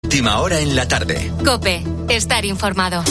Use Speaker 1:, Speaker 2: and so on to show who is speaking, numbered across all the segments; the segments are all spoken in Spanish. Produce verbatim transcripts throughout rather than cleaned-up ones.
Speaker 1: Última hora en la tarde.
Speaker 2: COPE. Estar informado.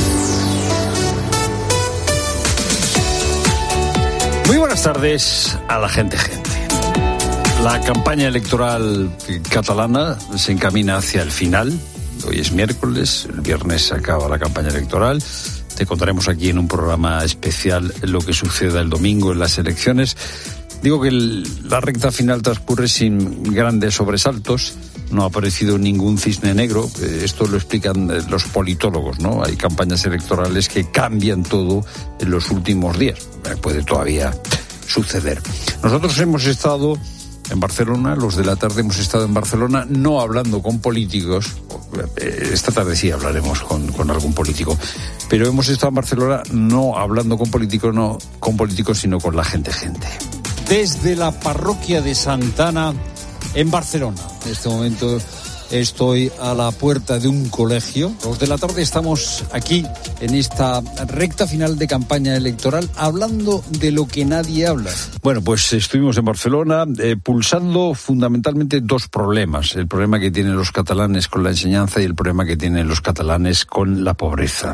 Speaker 3: Muy buenas tardes a la gente, gente. La campaña electoral catalana se encamina hacia el final. Hoy es miércoles, el viernes se acaba la campaña electoral. Te contaremos aquí en un programa especial lo que suceda el domingo en las elecciones. Digo que el, la recta final transcurre sin grandes sobresaltos. No ha aparecido ningún cisne negro. Esto lo explican los politólogos, ¿no? Hay campañas electorales que cambian todo en los últimos días. Puede todavía suceder. Nosotros hemos estado en Barcelona, los de la tarde hemos estado en Barcelona, no hablando con políticos. Esta tarde sí hablaremos con, con algún político. Pero hemos estado en Barcelona no hablando con políticos, no con políticos, sino con la gente, gente. Desde la parroquia de Santana, en Barcelona. En este momento estoy a la puerta de un colegio. Los de la tarde estamos aquí en esta recta final de campaña electoral hablando de lo que nadie habla. Bueno, pues estuvimos en Barcelona eh, pulsando fundamentalmente dos problemas. El problema que tienen los catalanes con la enseñanza y el problema que tienen los catalanes con la pobreza.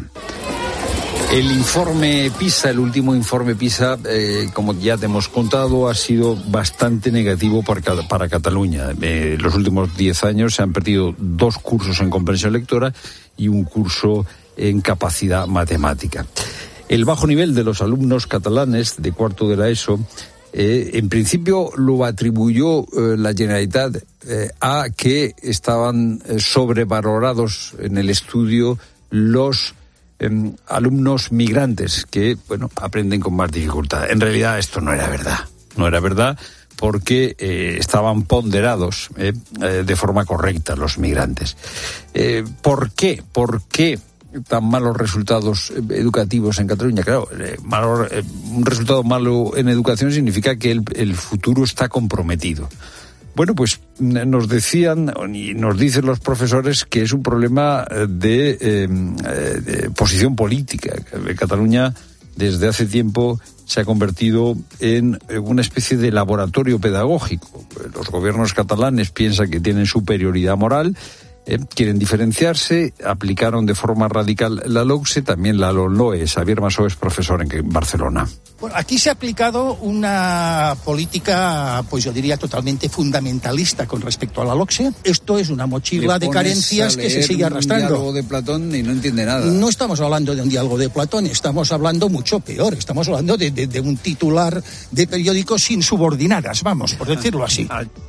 Speaker 3: El informe PISA, el último informe PISA, eh, como ya te hemos contado, ha sido bastante negativo para, para Cataluña. Eh, los últimos diez años se han perdido dos cursos en comprensión lectora y un curso en capacidad matemática. El bajo nivel de los alumnos catalanes de cuarto de la ESO, eh, en principio lo atribuyó eh, la Generalitat eh, a que estaban eh, sobrevalorados en el estudio los Eh, alumnos migrantes que, bueno, aprenden con más dificultad. En realidad esto no era verdad. No era verdad porque eh, estaban ponderados eh, eh, de forma correcta los migrantes. Eh, ¿Por qué? ¿Por qué tan malos resultados educativos en Cataluña? Claro, eh, malo, eh, un resultado malo en educación significa que el, el futuro está comprometido. Bueno, pues nos decían y nos dicen los profesores que es un problema de, eh, de posición política. Cataluña desde hace tiempo se ha convertido en una especie de laboratorio pedagógico. Los gobiernos catalanes piensan que tienen superioridad moral, eh, quieren diferenciarse, aplicaron de forma radical la LOCSE, también la LOMLOE. Xavier Masó es profesor en Barcelona.
Speaker 4: Bueno, aquí se ha aplicado una política, pues yo diría, totalmente fundamentalista con respecto a la LOCSE. Esto es una mochila de carencias que se sigue arrastrando.
Speaker 5: Un diálogo de Platón y no entiende nada.
Speaker 4: No estamos hablando de un diálogo de Platón, estamos hablando mucho peor. Estamos hablando de, de, de un titular de periódico sin subordinadas, vamos, por decirlo así.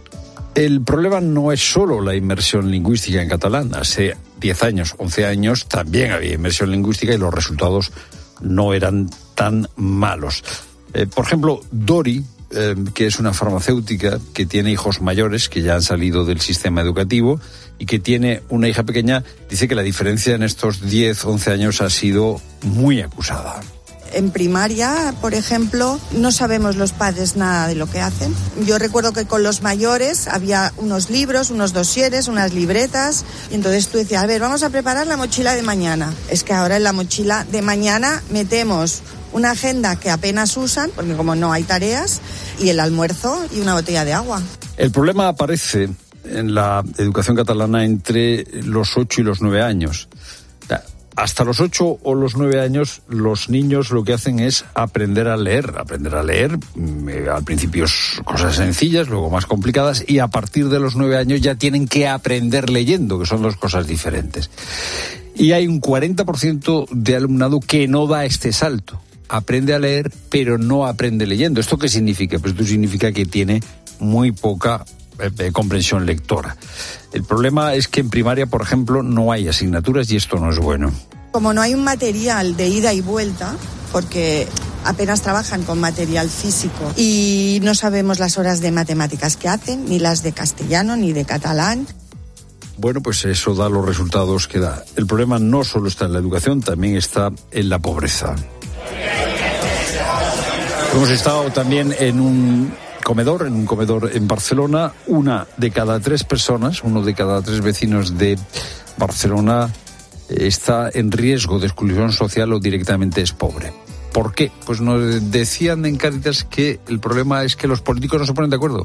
Speaker 3: El problema no es solo la inmersión lingüística en catalán. Hace diez años, once años, también había inmersión lingüística y los resultados no eran tan malos. Eh, por ejemplo, Dori, eh, que es una farmacéutica que tiene hijos mayores que ya han salido del sistema educativo y que tiene una hija pequeña, dice que la diferencia en estos diez, once años ha sido muy acusada.
Speaker 6: En primaria, por ejemplo, no sabemos los padres nada de lo que hacen. Yo recuerdo que con los mayores había unos libros, unos dosieres, unas libretas, y entonces tú decías, a ver, vamos a preparar la mochila de mañana. Es que ahora en la mochila de mañana metemos una agenda que apenas usan, porque como no hay tareas, y el almuerzo y una botella de agua.
Speaker 3: El problema aparece en la educación catalana entre los ocho y los nueve años. Hasta los ocho o los nueve años los niños lo que hacen es aprender a leer. Aprender a leer, eh, al principio cosas sencillas, luego más complicadas, y a partir de los nueve años ya tienen que aprender leyendo, que son dos cosas diferentes. Y hay un cuarenta por ciento de alumnado que no da este salto. Aprende a leer, pero no aprende leyendo. ¿Esto qué significa? Pues esto significa que tiene muy poca Eh, comprensión lectora. El problema es que en primaria, por ejemplo, no hay asignaturas y esto no es bueno.
Speaker 6: Como no hay un material de ida y vuelta, porque apenas trabajan con material físico y no sabemos las horas de matemáticas que hacen, ni las de castellano, ni de catalán.
Speaker 3: Bueno, pues eso da los resultados que da. El problema no solo está en la educación, también está en la pobreza. Hemos estado también en un comedor, en un comedor en Barcelona. Una de cada tres personas, uno de cada tres vecinos de Barcelona está en riesgo de exclusión social o directamente es pobre. ¿Por qué? Pues nos decían en Cáritas que el problema es que los políticos no se ponen de acuerdo.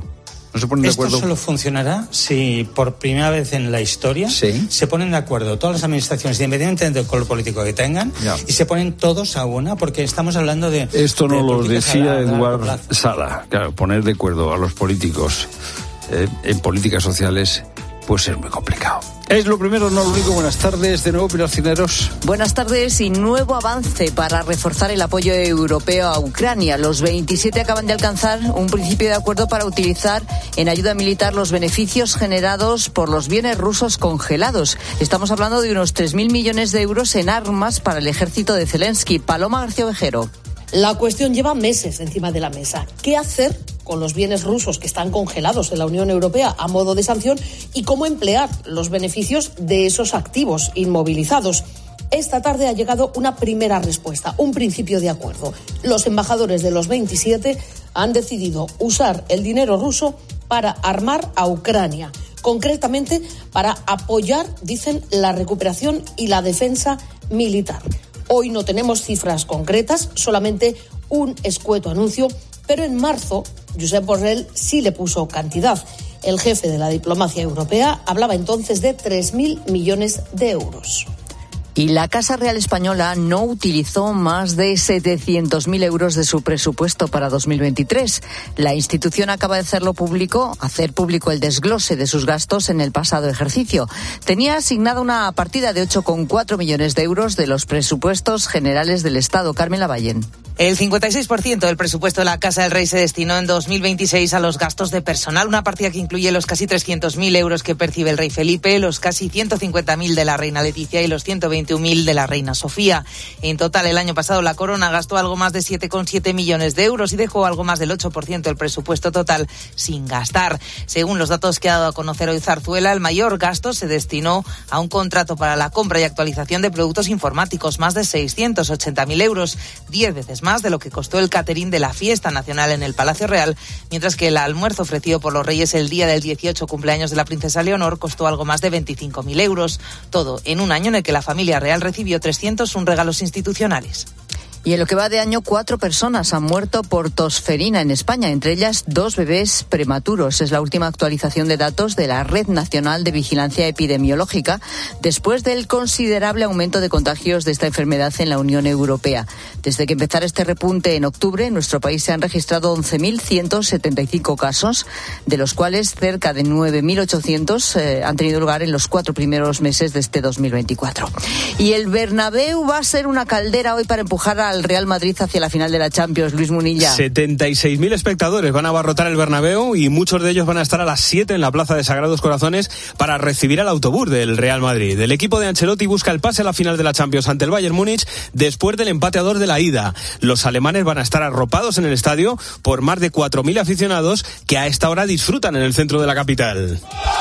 Speaker 3: ¿No se ponen de acuerdo?
Speaker 1: Esto solo funcionará si por primera vez en la historia
Speaker 3: ¿Sí?
Speaker 1: se ponen de acuerdo todas las administraciones, independientemente del color político que tengan, ya. y se ponen todos a una, porque estamos hablando de...
Speaker 3: Esto no
Speaker 1: de
Speaker 3: lo decía Eduard
Speaker 1: plazo.
Speaker 3: Sala. Claro, poner de acuerdo a los políticos eh, en políticas sociales puede ser muy complicado. Es lo primero, no lo único. Buenas tardes, de nuevo Pilar Cisneros.
Speaker 7: Buenas tardes y nuevo avance para reforzar el apoyo europeo a Ucrania. Los veintisiete acaban de alcanzar un principio de acuerdo para utilizar en ayuda militar los beneficios generados por los bienes rusos congelados. Estamos hablando de unos tres mil millones de euros en armas para el ejército de Zelensky. Paloma García Ovejero.
Speaker 8: La cuestión lleva meses encima de la mesa. ¿Qué hacer con los bienes rusos que están congelados en la Unión Europea a modo de sanción y cómo emplear los beneficios de esos activos inmovilizados? Esta tarde ha llegado una primera respuesta, un principio de acuerdo. Los embajadores de los veintisiete han decidido usar el dinero ruso para armar a Ucrania, concretamente para apoyar, dicen, la recuperación y la defensa militar. Hoy no tenemos cifras concretas, solamente un escueto anuncio, pero en marzo Josep Borrell sí le puso cantidad. El jefe de la diplomacia europea hablaba entonces de tres mil millones de euros.
Speaker 7: Y la Casa Real Española no utilizó más de setecientos mil euros de su presupuesto para dos mil veintitrés. La institución acaba de hacerlo público, hacer público el desglose de sus gastos en el pasado ejercicio. Tenía asignada una partida de ocho coma cuatro millones de euros de los presupuestos generales del Estado. Carmen Lavallén.
Speaker 9: El cincuenta y seis por ciento del presupuesto de la Casa del Rey se destinó en dos mil veintiséis a los gastos de personal, una partida que incluye los casi trescientos mil euros que percibe el rey Felipe, los casi ciento cincuenta mil de la reina Leticia y los ciento veintiún mil de la reina Sofía. En total, el año pasado la corona gastó algo más de siete coma siete millones de euros y dejó algo más del ocho por ciento del presupuesto total sin gastar. Según los datos que ha dado a conocer hoy Zarzuela, el mayor gasto se destinó a un contrato para la compra y actualización de productos informáticos, más de seiscientos ochenta mil euros, diez veces más de lo que costó el catering de la fiesta nacional en el Palacio Real, mientras que el almuerzo ofrecido por los reyes el día del dieciocho cumpleaños de la princesa Leonor costó algo más de veinticinco mil euros. Todo en un año en el que la familia real recibió trescientos uno regalos institucionales.
Speaker 7: Y en lo que va de año, cuatro personas han muerto por tosferina en España, entre ellas dos bebés prematuros. Es la última actualización de datos de la Red Nacional de Vigilancia Epidemiológica, después del considerable aumento de contagios de esta enfermedad en la Unión Europea. Desde que empezara este repunte en octubre, en nuestro país se han registrado once mil ciento setenta y cinco casos, de los cuales cerca de nueve mil ochocientos eh, han tenido lugar en los cuatro primeros meses de este dos mil veinticuatro. Y el Bernabéu va a ser una caldera hoy para empujar a al Real Madrid hacia la final de la Champions. Luis Munilla.
Speaker 10: setenta y seis mil espectadores van a abarrotar el Bernabéu y muchos de ellos van a estar a las siete en la Plaza de Sagrados Corazones para recibir al autobús del Real Madrid. El equipo de Ancelotti busca el pase a la final de la Champions ante el Bayern Múnich después del empate a dos de la ida. Los alemanes van a estar arropados en el estadio por más de cuatro mil aficionados que a esta hora disfrutan en el centro de la capital.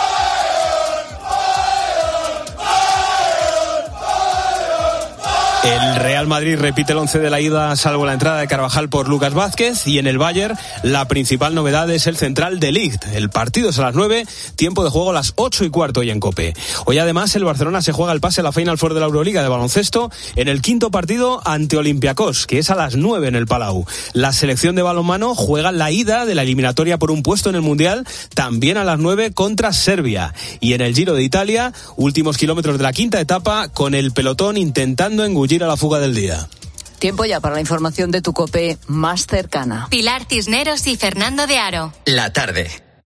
Speaker 10: El Real Madrid repite el once de la ida, salvo la entrada de Carvajal por Lucas Vázquez, y en el Bayern la principal novedad es el central de Ligt. El partido es a las nueve, tiempo de juego a las ocho y cuarto y en COPE. Hoy además el Barcelona se juega el pase a la Final Four de la Euroliga de baloncesto en el quinto partido ante Olympiacos, que es a las nueve en el Palau. La selección de balonmano juega la ida de la eliminatoria por un puesto en el Mundial, también a las nueve contra Serbia. Y en el Giro de Italia, últimos kilómetros de la quinta etapa, con el pelotón intentando engullir a la fuga del día.
Speaker 7: Tiempo ya para la información de tu COPE más cercana.
Speaker 2: Pilar Cisneros y Fernando de Aro.
Speaker 11: La tarde.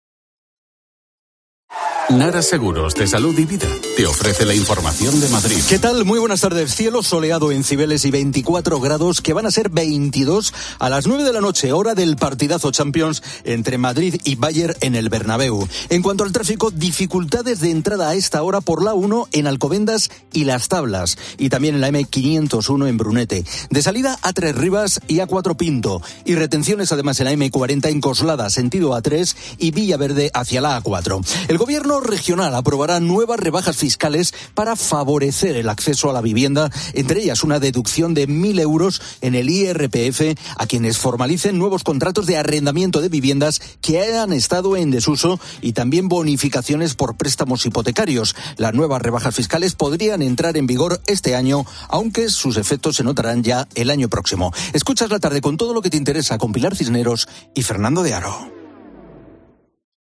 Speaker 11: Nara Seguros de Salud y Vida te ofrece la información de Madrid.
Speaker 12: ¿Qué tal? Muy buenas tardes. Cielo soleado en Cibeles y veinticuatro grados que van a ser veintidós a las nueve de la noche, hora del partidazo Champions entre Madrid y Bayern en el Bernabéu. En cuanto al tráfico, dificultades de entrada a esta hora por la uno en Alcobendas y Las Tablas, y también en la eme quinientos uno en Brunete. De salida a Tres Rivas y a Cuatro Pinto, y retenciones además en la eme cuarenta en Coslada, sentido A tres, y Villaverde hacia la A cuatro. El gobierno regional aprobará nuevas rebajas fiscales para favorecer el acceso a la vivienda, entre ellas una deducción de mil euros en el i erre pe efe a quienes formalicen nuevos contratos de arrendamiento de viviendas que hayan estado en desuso, y también bonificaciones por préstamos hipotecarios. Las nuevas rebajas fiscales podrían entrar en vigor este año, aunque sus efectos se notarán ya el año próximo. Escuchas La Tarde con todo lo que te interesa con Pilar Cisneros y Fernando de Aro.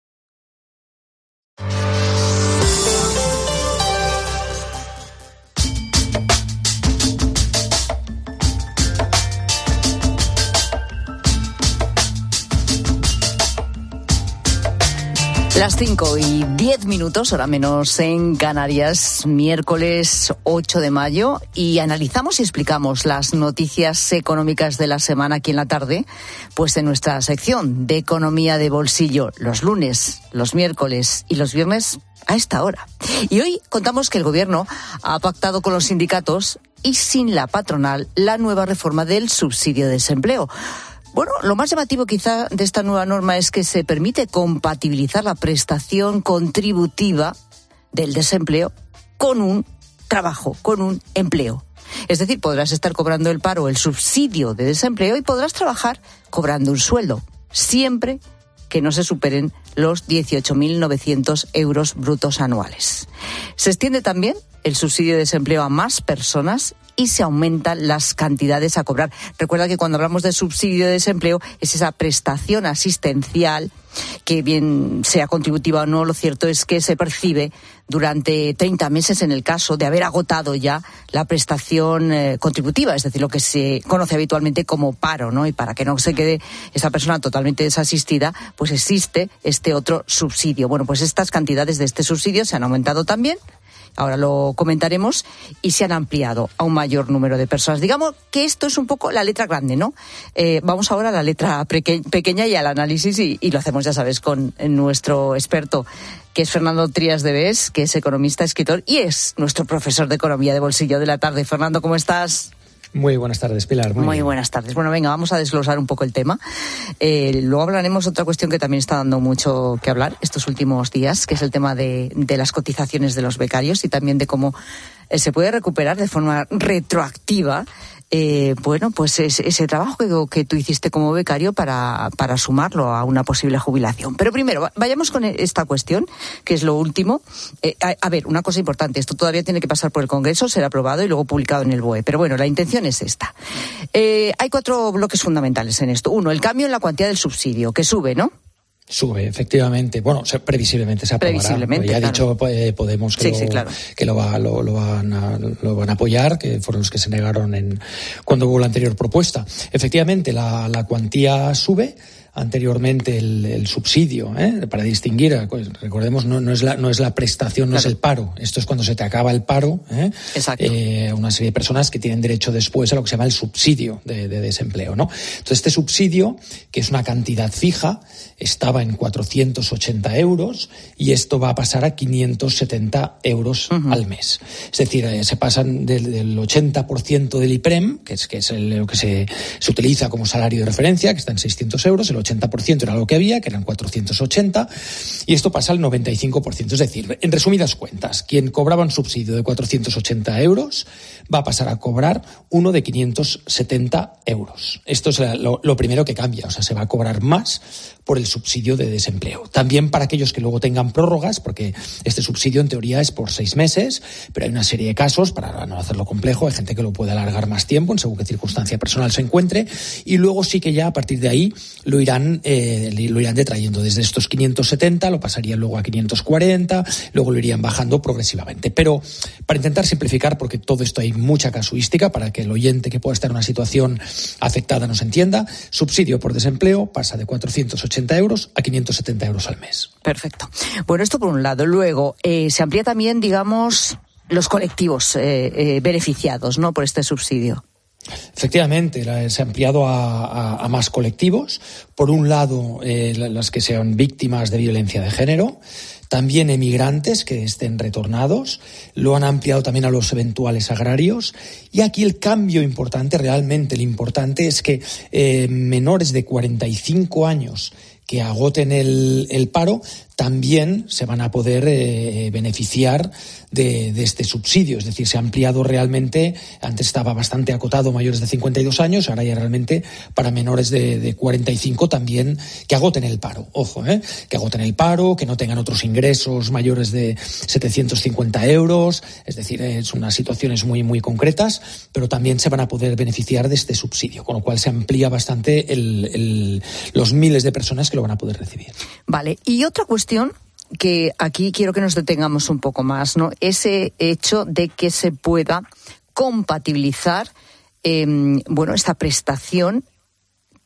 Speaker 7: Las cinco y diez minutos, hora menos en Canarias, miércoles ocho de mayo, y analizamos y explicamos las noticias económicas de la semana aquí en la tarde, pues en nuestra sección de Economía de Bolsillo, los lunes, los miércoles y los viernes a esta hora. Y hoy contamos que el Gobierno ha pactado con los sindicatos y sin la patronal la nueva reforma del subsidio de desempleo. Bueno, lo más llamativo quizá de esta nueva norma es que se permite compatibilizar la prestación contributiva del desempleo con un trabajo, con un empleo. Es decir, podrás estar cobrando el paro o el subsidio de desempleo y podrás trabajar cobrando un sueldo, siempre que no se superen los dieciocho mil novecientos euros brutos anuales. Se extiende también el subsidio de desempleo a más personas y se aumentan las cantidades a cobrar. Recuerda que cuando hablamos de subsidio de desempleo es esa prestación asistencial que, bien sea contributiva o no, lo cierto es que se percibe durante treinta meses en el caso de haber agotado ya la prestación eh, contributiva, es decir, lo que se conoce habitualmente como paro, ¿no? Y para que no se quede esa persona totalmente desasistida, pues existe este otro subsidio. Bueno, pues estas cantidades de este subsidio se han aumentado también. Ahora lo comentaremos, y se han ampliado a un mayor número de personas. Digamos que esto es un poco la letra grande, ¿no? Eh, vamos ahora a la letra peque- pequeña y al análisis, y, y lo hacemos, ya sabes, con nuestro experto, que es Fernando Trías de Bes, que es economista, escritor y es nuestro profesor de Economía de Bolsillo de la tarde. Fernando, ¿cómo estás?
Speaker 13: Muy buenas tardes, Pilar.
Speaker 7: Muy, Muy buenas tardes. Bueno, venga, vamos a desglosar un poco el tema. Eh, luego hablaremos de otra cuestión que también está dando mucho que hablar estos últimos días, que es el tema de, de las cotizaciones de los becarios y también de cómo eh, se puede recuperar de forma retroactiva Eh, bueno, pues es, ese trabajo que, que tú hiciste como becario para, para sumarlo a una posible jubilación. Pero primero, vayamos con esta cuestión, que es lo último. Eh, a, a ver, una cosa importante, esto todavía tiene que pasar por el Congreso, ser aprobado y luego publicado en el B O E. Pero bueno, la intención es esta. Eh, hay cuatro bloques fundamentales en esto. Uno, el cambio en la cuantía del subsidio, que sube, ¿no?
Speaker 13: Sube, efectivamente. Bueno, se, previsiblemente se aprobará.
Speaker 7: Previsiblemente,
Speaker 13: ya ha
Speaker 7: claro.
Speaker 13: dicho eh, Podemos que,
Speaker 7: sí,
Speaker 13: lo,
Speaker 7: sí, claro.
Speaker 13: que lo, va, lo, lo, van a, lo van a apoyar, que fueron los que se negaron en cuando hubo la anterior propuesta. Efectivamente, la, la cuantía sube. Anteriormente el, el subsidio, ¿eh? para distinguir, pues, recordemos, no, no es la no es la prestación, no claro. es el paro. Esto es cuando se te acaba el paro. ¿eh?
Speaker 7: Exacto.
Speaker 13: Eh, una serie de personas que tienen derecho después a lo que se llama el subsidio de, de desempleo, ¿no? Entonces este subsidio, que es una cantidad fija, estaba en cuatrocientos ochenta euros y esto va a pasar a quinientos setenta euros uh-huh. al mes. Es decir, eh, se pasan del, del ochenta por ciento del IPREM, que es que es el, lo que se, se utiliza como salario de referencia, que está en seiscientos euros, el ochenta por ciento era lo que había, que eran cuatrocientos ochenta, y esto pasa al noventa y cinco por ciento. Es decir, en resumidas cuentas, quien cobraba un subsidio de cuatrocientos ochenta euros va a pasar a cobrar uno de quinientos setenta euros. Esto es lo, lo primero que cambia, o sea, se va a cobrar más por el subsidio de desempleo. También para aquellos que luego tengan prórrogas, porque este subsidio en teoría es por seis meses, pero hay una serie de casos, para no hacerlo complejo, hay gente que lo puede alargar más tiempo, en según qué circunstancia personal se encuentre, y luego sí que ya a partir de ahí lo irán, eh, lo irán detrayendo. Desde estos quinientos setenta lo pasarían luego a quinientos cuarenta, luego lo irían bajando progresivamente. Pero para intentar simplificar, porque todo esto hay mucha casuística, para que el oyente que pueda estar en una situación afectada nos entienda, subsidio por desempleo pasa de cuatrocientos ochenta euros a quinientos setenta euros al mes.
Speaker 7: Perfecto. Bueno, esto por un lado. Luego, eh, se amplía también, digamos, los colectivos eh, eh, beneficiados, ¿no?, por este subsidio.
Speaker 13: Efectivamente, se ha ampliado a, a, a más colectivos. Por un lado, eh, las que sean víctimas de violencia de género, también emigrantes que estén retornados, lo han ampliado también a los eventuales agrarios. Y aquí el cambio importante, realmente el importante, es que eh, menores de cuarenta y cinco años que agoten el, el paro también se van a poder eh, beneficiar de, de este subsidio. Es decir, se ha ampliado realmente, antes estaba bastante acotado mayores de cincuenta y dos años, ahora ya realmente para menores de, de cuarenta y cinco también que agoten el paro. Ojo, ¿eh? que agoten el paro, que no tengan otros ingresos mayores de setecientos cincuenta euros. Es decir, es unas situaciones muy, muy concretas, pero también se van a poder beneficiar de este subsidio, con lo cual se amplía bastante el, el, los miles de personas que lo van a poder recibir.
Speaker 7: Vale, y otra cuestión que aquí quiero que nos detengamos un poco más, ¿no? Ese hecho de que se pueda compatibilizar, eh, bueno, esta prestación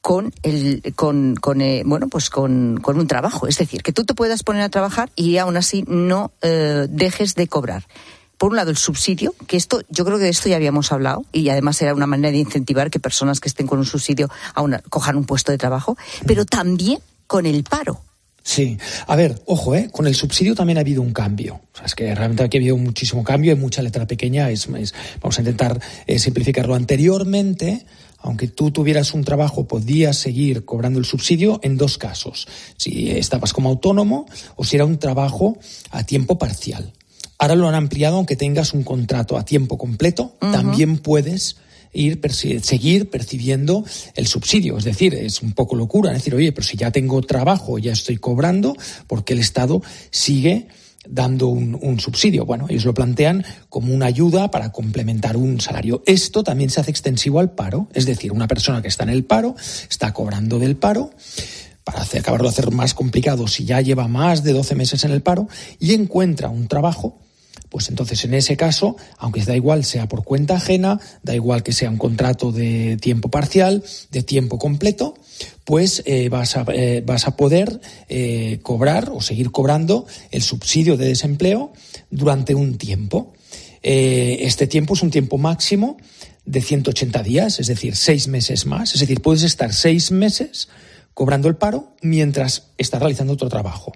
Speaker 7: con el con con eh, bueno pues con, con un trabajo, es decir, que tú te puedas poner a trabajar y aún así no eh, dejes de cobrar. Por un lado, el subsidio, que esto, yo creo que de esto ya habíamos hablado, y además era una manera de incentivar que personas que estén con un subsidio aún cojan un puesto de trabajo, pero también con el paro.
Speaker 13: Sí, a ver, ojo, ¿eh? Con el subsidio también ha habido un cambio. O sea, es que realmente aquí ha habido muchísimo cambio, hay mucha letra pequeña, es, es, vamos a intentar eh, simplificarlo. Anteriormente, aunque tú tuvieras un trabajo, podías seguir cobrando el subsidio en dos casos. Si estabas como autónomo o si era un trabajo a tiempo parcial. Ahora lo han ampliado, aunque tengas un contrato a tiempo completo, uh-huh. también puedes ir perci- seguir percibiendo el subsidio. Es decir, es un poco locura. Es decir, oye, pero si ya tengo trabajo, ya estoy cobrando, ¿por qué el Estado sigue dando un, un subsidio? Bueno, ellos lo plantean como una ayuda para complementar un salario. Esto también se hace extensivo al paro. Es decir, una persona que está en el paro, está cobrando del paro, para hacer, acabarlo de hacer más complicado, si ya lleva más de doce meses en el paro y encuentra un trabajo, pues entonces en ese caso, aunque da igual sea por cuenta ajena, da igual que sea un contrato de tiempo parcial, de tiempo completo, pues eh, vas, a, eh, vas a poder eh, cobrar o seguir cobrando el subsidio de desempleo durante un tiempo. Eh, este tiempo es un tiempo máximo de ciento ochenta días, es decir, seis meses más. Es decir, puedes estar seis meses cobrando el paro mientras estás realizando otro trabajo.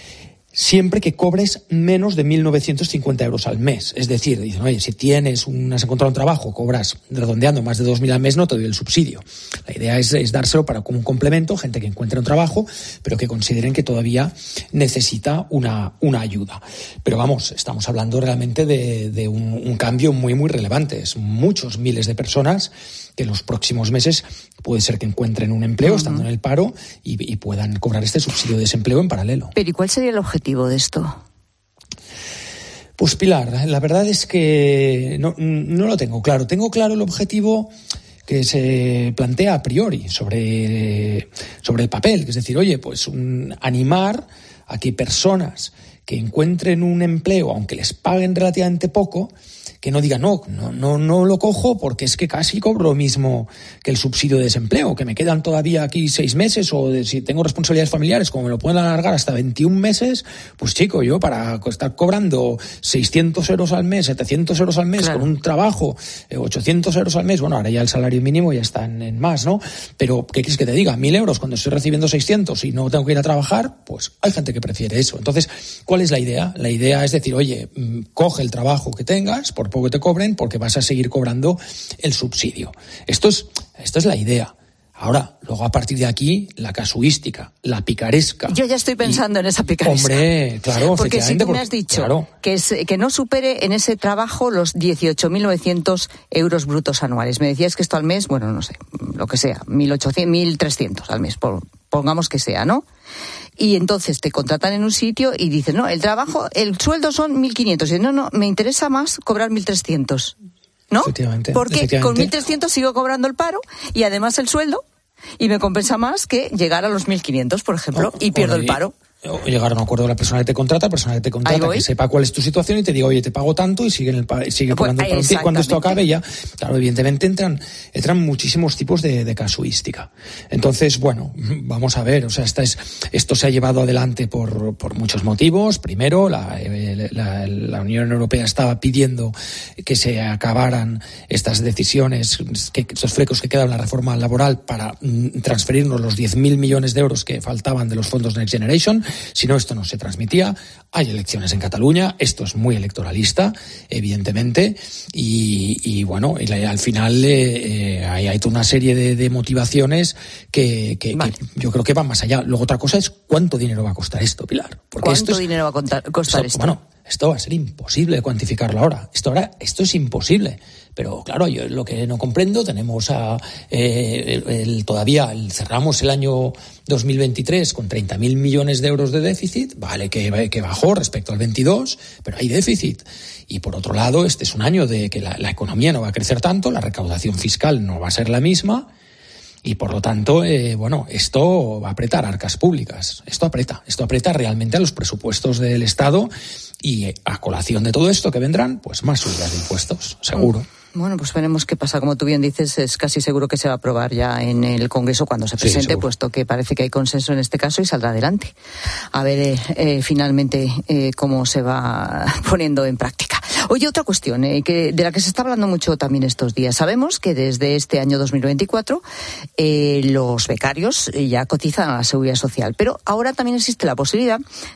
Speaker 13: Siempre que cobres menos de mil novecientos cincuenta euros al mes. Es decir, dicen, oye, si tienes un, has encontrado un trabajo, cobras redondeando más de dos mil al mes, no te doy el subsidio. La idea es, es dárselo para como un complemento, gente que encuentre un trabajo, pero que consideren que todavía necesita una, una ayuda. Pero vamos, estamos hablando realmente de, de un, un cambio muy, muy relevante. Es muchos miles de personas que en los próximos meses puede ser que encuentren un empleo, uh-huh. estando en el paro, y, y puedan cobrar este subsidio de desempleo en paralelo.
Speaker 7: Pero ¿y cuál sería el objetivo de esto?
Speaker 13: Pues Pilar, la verdad es que no, no lo tengo claro. Tengo claro el objetivo que se plantea a priori sobre, sobre el papel, que es decir, oye, pues un, animar a que personas que encuentren un empleo, aunque les paguen relativamente poco, que no digan, no, no, no, no lo cojo porque es que casi cobro lo mismo que el subsidio de desempleo, que me quedan todavía aquí seis meses, o de, si tengo responsabilidades familiares, como me lo pueden alargar hasta veintiún meses, pues chico, yo para estar cobrando seiscientos euros al mes, setecientos euros al mes, claro, con un trabajo, eh, ochocientos euros al mes, bueno, ahora ya el salario mínimo ya está en, en más, ¿no? Pero, ¿qué quieres que te diga? Mil euros cuando estoy recibiendo seiscientos y no tengo que ir a trabajar, pues hay gente que prefiere eso. Entonces, ¿cuál es la idea? La idea es decir, oye, coge el trabajo que tengas, por poco que te cobren, porque vas a seguir cobrando el subsidio. Esto es, esto es la idea. Ahora, luego a partir de aquí, la casuística, la picaresca.
Speaker 7: Yo ya estoy pensando y, en esa picaresca.
Speaker 13: Hombre, claro,
Speaker 7: porque si tú me has dicho claro. que, es, que no supere en ese trabajo los dieciocho mil novecientos euros brutos anuales. Me decías que esto al mes, bueno, no sé, lo que sea, mil ochocientos, mil trescientos al mes, por, pongamos que sea, ¿no? Y entonces te contratan en un sitio y dicen, no, el trabajo, el sueldo son mil quinientos. Y no, no, me interesa más cobrar mil trescientos. ¿No?
Speaker 13: Efectivamente,
Speaker 7: porque
Speaker 13: efectivamente.
Speaker 7: Con mil trescientos sigo cobrando el paro y además el sueldo, y me compensa más que llegar a los mil quinientos, por ejemplo, oh, y pierdo el paro.
Speaker 13: O llegar a un acuerdo con la persona que te contrata, la persona que te contrata, que sepa cuál es tu situación y te diga, oye, te pago tanto, y sigue, en el, sigue
Speaker 7: pues,
Speaker 13: cobrando el paro. Cuando esto acabe ya, claro, evidentemente entran, entran muchísimos tipos de, de casuística. Entonces, bueno, vamos a ver, o sea, esta es, esto se ha llevado adelante por, por muchos motivos. Primero, la, la, la Unión Europea estaba pidiendo que se acabaran estas decisiones, que, estos flecos que quedan en la reforma laboral para mm, transferirnos los diez mil millones de euros que faltaban de los fondos Next Generation. Si no, esto no se transmitía. Hay elecciones en Cataluña, esto es muy electoralista, evidentemente, y, y bueno, y la, al final eh, eh, hay, hay toda una serie de, de motivaciones que, que, vale. que yo creo que van más allá. Luego otra cosa es cuánto dinero va a costar esto, Pilar.
Speaker 7: Porque ¿Cuánto
Speaker 13: esto es,
Speaker 7: dinero va a contar, costar
Speaker 13: esto,
Speaker 7: esto?
Speaker 13: Bueno, esto va a ser imposible de cuantificarlo ahora. Esto ahora, esto es imposible. Pero claro, yo lo que no comprendo, tenemos a eh, el, el, todavía el, cerramos el año dos mil veintitrés con treinta mil millones de euros de déficit, vale que, que bajó respecto al veintidós, pero hay déficit. Y por otro lado, este es un año de que la, la economía no va a crecer tanto, la recaudación fiscal no va a ser la misma. Y por lo tanto, eh, bueno, esto va a apretar arcas públicas. Esto aprieta, esto aprieta realmente a los presupuestos del Estado, y a colación de todo esto que vendrán, pues más subidas de impuestos, seguro.
Speaker 7: Bueno, pues veremos qué pasa. Como tú bien dices, es casi seguro que se va a aprobar ya en el Congreso cuando se presente, sí, puesto que parece que hay consenso en este caso y saldrá adelante. A ver eh, eh, finalmente eh, cómo se va poniendo en práctica. Oye, otra cuestión eh, que de la que se está hablando mucho también estos días. Sabemos que desde este año dos mil veinticuatro eh, los becarios ya cotizan a la Seguridad Social, pero ahora también existe la posibilidad,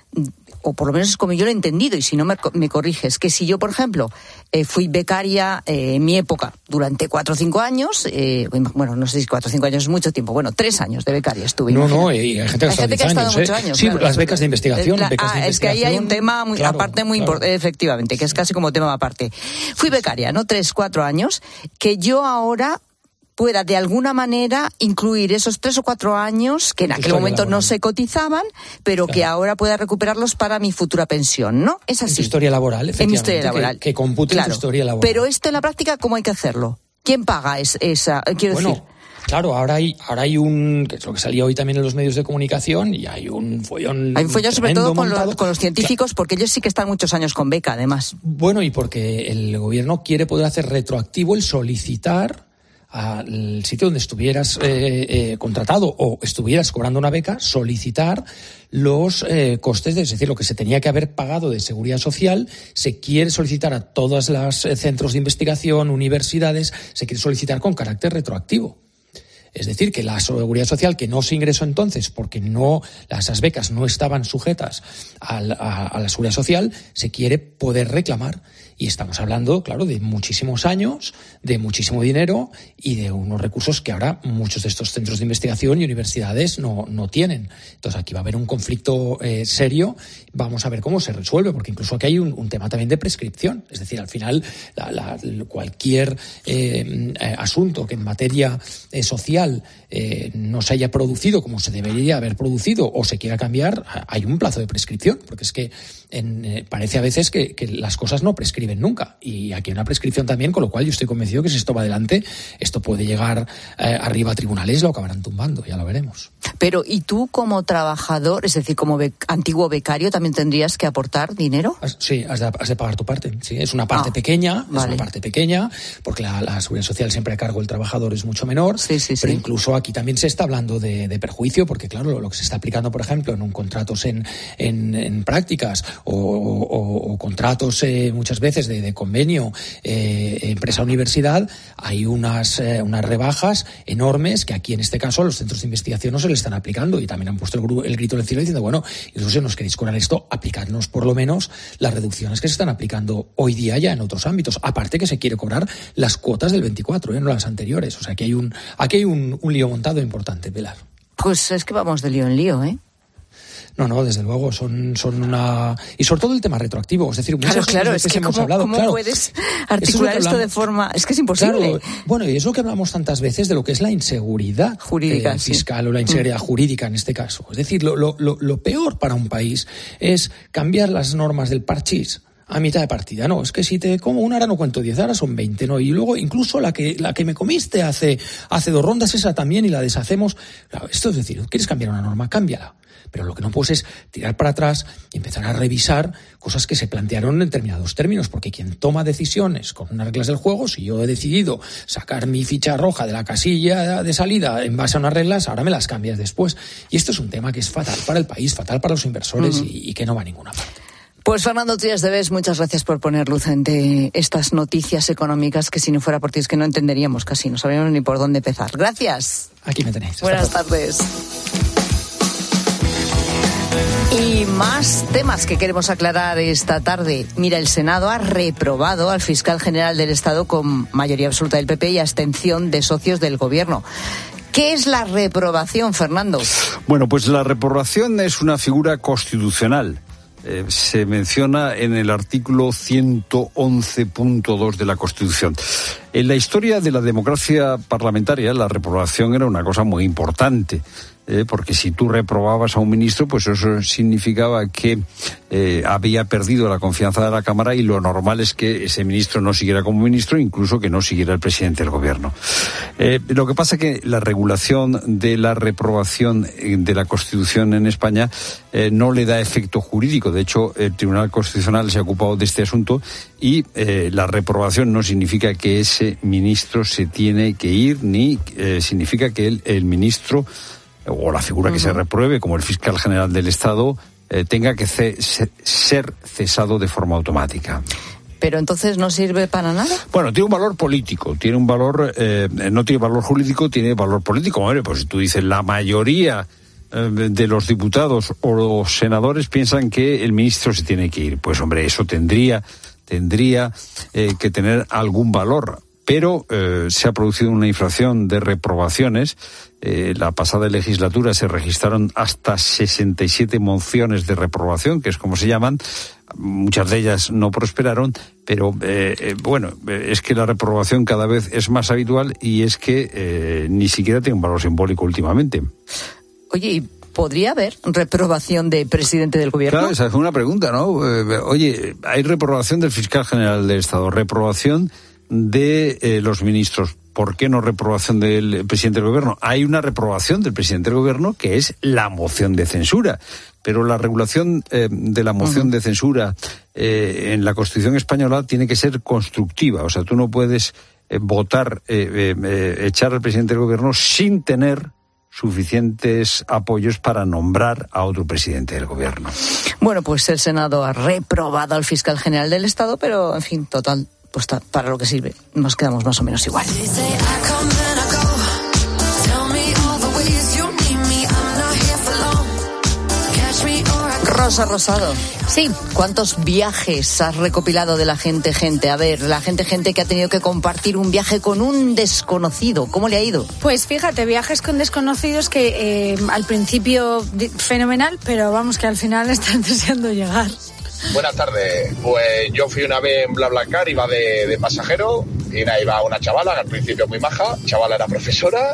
Speaker 7: o por lo menos es como yo lo he entendido, y si no me, me corriges, que si yo, por ejemplo, eh, fui becaria eh, en mi época durante cuatro o cinco años, eh, bueno, no sé si cuatro o cinco años es mucho tiempo, bueno, tres años de becaria estuve.
Speaker 13: No, imagina. no, y hay gente que, hay gente que ha estado muchos años. Sí, claro, las becas de investigación,
Speaker 7: la,
Speaker 13: becas
Speaker 7: ah,
Speaker 13: de investigación.
Speaker 7: Es que ahí hay un tema muy,
Speaker 13: claro,
Speaker 7: aparte muy
Speaker 13: claro.
Speaker 7: importante, efectivamente, que es casi como tema aparte. Fui becaria, ¿no? Tres, cuatro años, que yo ahora pueda de alguna manera incluir esos tres o cuatro años que en aquel momento laboral. no se cotizaban, pero claro. que ahora pueda recuperarlos para mi futura pensión, ¿no? Es así.
Speaker 13: En tu historia laboral, efectivamente.
Speaker 7: En mi historia laboral.
Speaker 13: Que, que compute claro. en tu historia laboral.
Speaker 7: Pero esto en la práctica, ¿cómo hay que hacerlo? ¿Quién paga es, esa? Quiero
Speaker 13: bueno,
Speaker 7: decir...
Speaker 13: Claro, ahora hay, ahora hay un, que es lo que salió hoy también en los medios de comunicación, y hay un follón.
Speaker 7: Hay un follón sobre todo con,
Speaker 13: montado,
Speaker 7: lo, con los científicos, porque ellos sí que están muchos años con beca, además.
Speaker 13: Bueno, y porque el gobierno quiere poder hacer retroactivo el solicitar al sitio donde estuvieras eh, eh, contratado o estuvieras cobrando una beca, solicitar los eh, costes, de, es decir, lo que se tenía que haber pagado de seguridad social, se quiere solicitar a todos los eh, centros de investigación, universidades, se quiere solicitar con carácter retroactivo. Es decir, que la seguridad social que no se ingresó entonces porque no esas becas no estaban sujetas a la, a la seguridad social, se quiere poder reclamar. Y estamos hablando, claro, de muchísimos años, de muchísimo dinero y de unos recursos que ahora muchos de estos centros de investigación y universidades no, no tienen. Entonces aquí va a haber un conflicto eh, serio. Vamos a ver cómo se resuelve, porque incluso aquí hay un, un tema también de prescripción. Es decir, al final la, la, cualquier eh, eh, asunto que en materia eh, social eh, no se haya producido como se debería haber producido o se quiera cambiar, hay un plazo de prescripción, porque es que en, eh, parece a veces que, que las cosas no prescriben nunca, y aquí hay una prescripción también, con lo cual yo estoy convencido que si esto va adelante, esto puede llegar eh, arriba a tribunales, lo acabarán tumbando, ya lo veremos.
Speaker 7: Pero, ¿y tú como trabajador, es decir, como bec- antiguo becario, también tendrías que aportar dinero?
Speaker 13: Sí, has de, has de pagar tu parte, sí, es una parte
Speaker 7: ah,
Speaker 13: pequeña,
Speaker 7: vale.
Speaker 13: es una parte pequeña, porque la, la seguridad social siempre a cargo del trabajador es mucho menor,
Speaker 7: sí, sí,
Speaker 13: pero
Speaker 7: sí.
Speaker 13: incluso aquí también se está hablando de, de perjuicio, porque claro, lo, lo que se está aplicando, por ejemplo, en un contratos en, en, en prácticas o, o, o contratos eh, muchas veces de, de convenio eh, empresa-universidad, hay unas, eh, unas rebajas enormes que aquí en este caso a los centros de investigación no se le están aplicando, y también han puesto el, el grito en el cielo diciendo, bueno, y si nos queréis cobrar esto, aplicadnos por lo menos las reducciones que se están aplicando hoy día ya en otros ámbitos, aparte que se quiere cobrar las cuotas del veinticuatro, ¿eh? no las anteriores, o sea, aquí hay un, aquí hay un, un lío montado importante, Pilar.
Speaker 7: Pues es que vamos de lío en lío, ¿eh?
Speaker 13: No, no, desde luego, son, son una... Y sobre todo el tema retroactivo, es decir, muchas
Speaker 7: claro, claro,
Speaker 13: veces
Speaker 7: es que
Speaker 13: hemos
Speaker 7: ¿cómo,
Speaker 13: hablado...
Speaker 7: ¿cómo
Speaker 13: claro,
Speaker 7: puedes articular es esto de forma...? Es que es imposible.
Speaker 13: Claro, bueno, y es lo que hablamos tantas veces de lo que es la inseguridad
Speaker 7: jurídica,
Speaker 13: eh,
Speaker 7: sí.
Speaker 13: fiscal o la inseguridad mm. jurídica en este caso. Es decir, lo, lo, lo, lo peor para un país es cambiar las normas del parchís a mitad de partida. No, es que si te como una, ahora no cuento diez, ahora son veinte, ¿no? Y luego incluso la que la que me comiste hace, hace dos rondas, esa también, y la deshacemos. Claro, esto es decir, ¿quieres cambiar una norma? Cámbiala. Pero lo que no puedes es tirar para atrás y empezar a revisar cosas que se plantearon en determinados términos, porque quien toma decisiones con unas reglas del juego, si yo he decidido sacar mi ficha roja de la casilla de salida en base a unas reglas, ahora me las cambias después. Y esto es un tema que es fatal para el país, fatal para los inversores, uh-huh. y, y que no va a ninguna parte.
Speaker 7: Pues Fernando Trias de Bes, muchas gracias por poner luz ante estas noticias económicas que si no fuera por ti es que no entenderíamos casi, no sabríamos ni por dónde empezar. Gracias.
Speaker 13: Aquí me tenéis.
Speaker 7: Buenas tardes. Y más temas que queremos aclarar esta tarde. Mira, el Senado ha reprobado al fiscal general del Estado con mayoría absoluta del P P y abstención de socios del Gobierno. ¿Qué es la reprobación, Fernando?
Speaker 3: Bueno, pues la reprobación es una figura constitucional. Eh, se menciona en el artículo ciento once punto dos de la Constitución. En la historia de la democracia parlamentaria, la reprobación era una cosa muy importante. Eh, porque si tú reprobabas a un ministro, pues eso significaba que eh, había perdido la confianza de la Cámara, y lo normal es que ese ministro no siguiera como ministro, incluso que no siguiera el presidente del gobierno. Eh, lo que pasa es que la regulación de la reprobación de la Constitución en España eh, no le da efecto jurídico. De hecho, el Tribunal Constitucional se ha ocupado de este asunto, y eh, la reprobación no significa que ese ese ministro se tiene que ir, ni eh, significa que el, el ministro o la figura que uh-huh. se repruebe, como el fiscal general del Estado, eh, tenga que ce- ser cesado de forma automática.
Speaker 7: ¿Pero entonces no sirve para nada?
Speaker 3: Bueno, tiene un valor político, tiene un valor, eh, no tiene valor jurídico, tiene valor político. Hombre, pues si tú dices la mayoría eh, de los diputados o los senadores piensan que el ministro se tiene que ir. Pues hombre, eso tendría, tendría eh, que tener algún valor. Pero eh, se ha producido una inflación de reprobaciones. Eh, la pasada legislatura se registraron hasta sesenta y siete mociones de reprobación, que es como se llaman. Muchas de ellas no prosperaron, pero eh, eh, bueno, eh, es que la reprobación cada vez es más habitual y es que eh, ni siquiera tiene un valor simbólico últimamente.
Speaker 7: Oye, ¿y podría haber reprobación de presidente del gobierno?
Speaker 3: Claro, esa es una pregunta, ¿no? Eh, oye, hay reprobación del fiscal general del Estado, reprobación de eh, los ministros. ¿Por qué no reprobación del presidente del gobierno? Hay una reprobación del presidente del gobierno que es la moción de censura. Pero la regulación eh, de la moción uh-huh. de censura eh, en la Constitución española tiene que ser constructiva. O sea, tú no puedes eh, votar, eh, eh, echar al presidente del gobierno sin tener suficientes apoyos para nombrar a otro presidente del gobierno.
Speaker 7: Bueno, pues el Senado ha reprobado al fiscal general del Estado, pero, en fin, total, pues para lo que sirve. Nos quedamos más o menos igual. Rosa Rosado.
Speaker 14: Sí.
Speaker 7: ¿Cuántos viajes has recopilado de la gente gente? A ver, la gente gente que ha tenido que compartir un viaje con un desconocido. ¿Cómo le ha ido?
Speaker 14: Pues fíjate, viajes con desconocidos que eh, al principio fenomenal, pero vamos que al final están deseando llegar.
Speaker 15: Buenas tardes. Pues yo fui una vez en BlaBlaCar, iba de, de pasajero y nada, iba una chavala que al principio muy maja. La chavala era profesora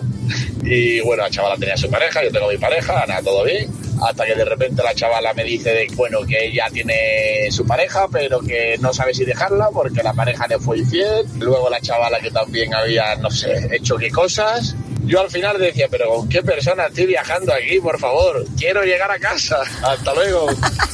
Speaker 15: y bueno, la chavala tenía su pareja, yo tengo mi pareja, nada, todo bien. Hasta que de repente la chavala me dice de, bueno, que ella tiene su pareja, pero que no sabe si dejarla porque la pareja le fue infiel. Luego la chavala que también había, no sé, hecho qué cosas. Yo al final decía, pero ¿con qué persona estoy viajando aquí? Por favor, quiero llegar a casa. Hasta luego.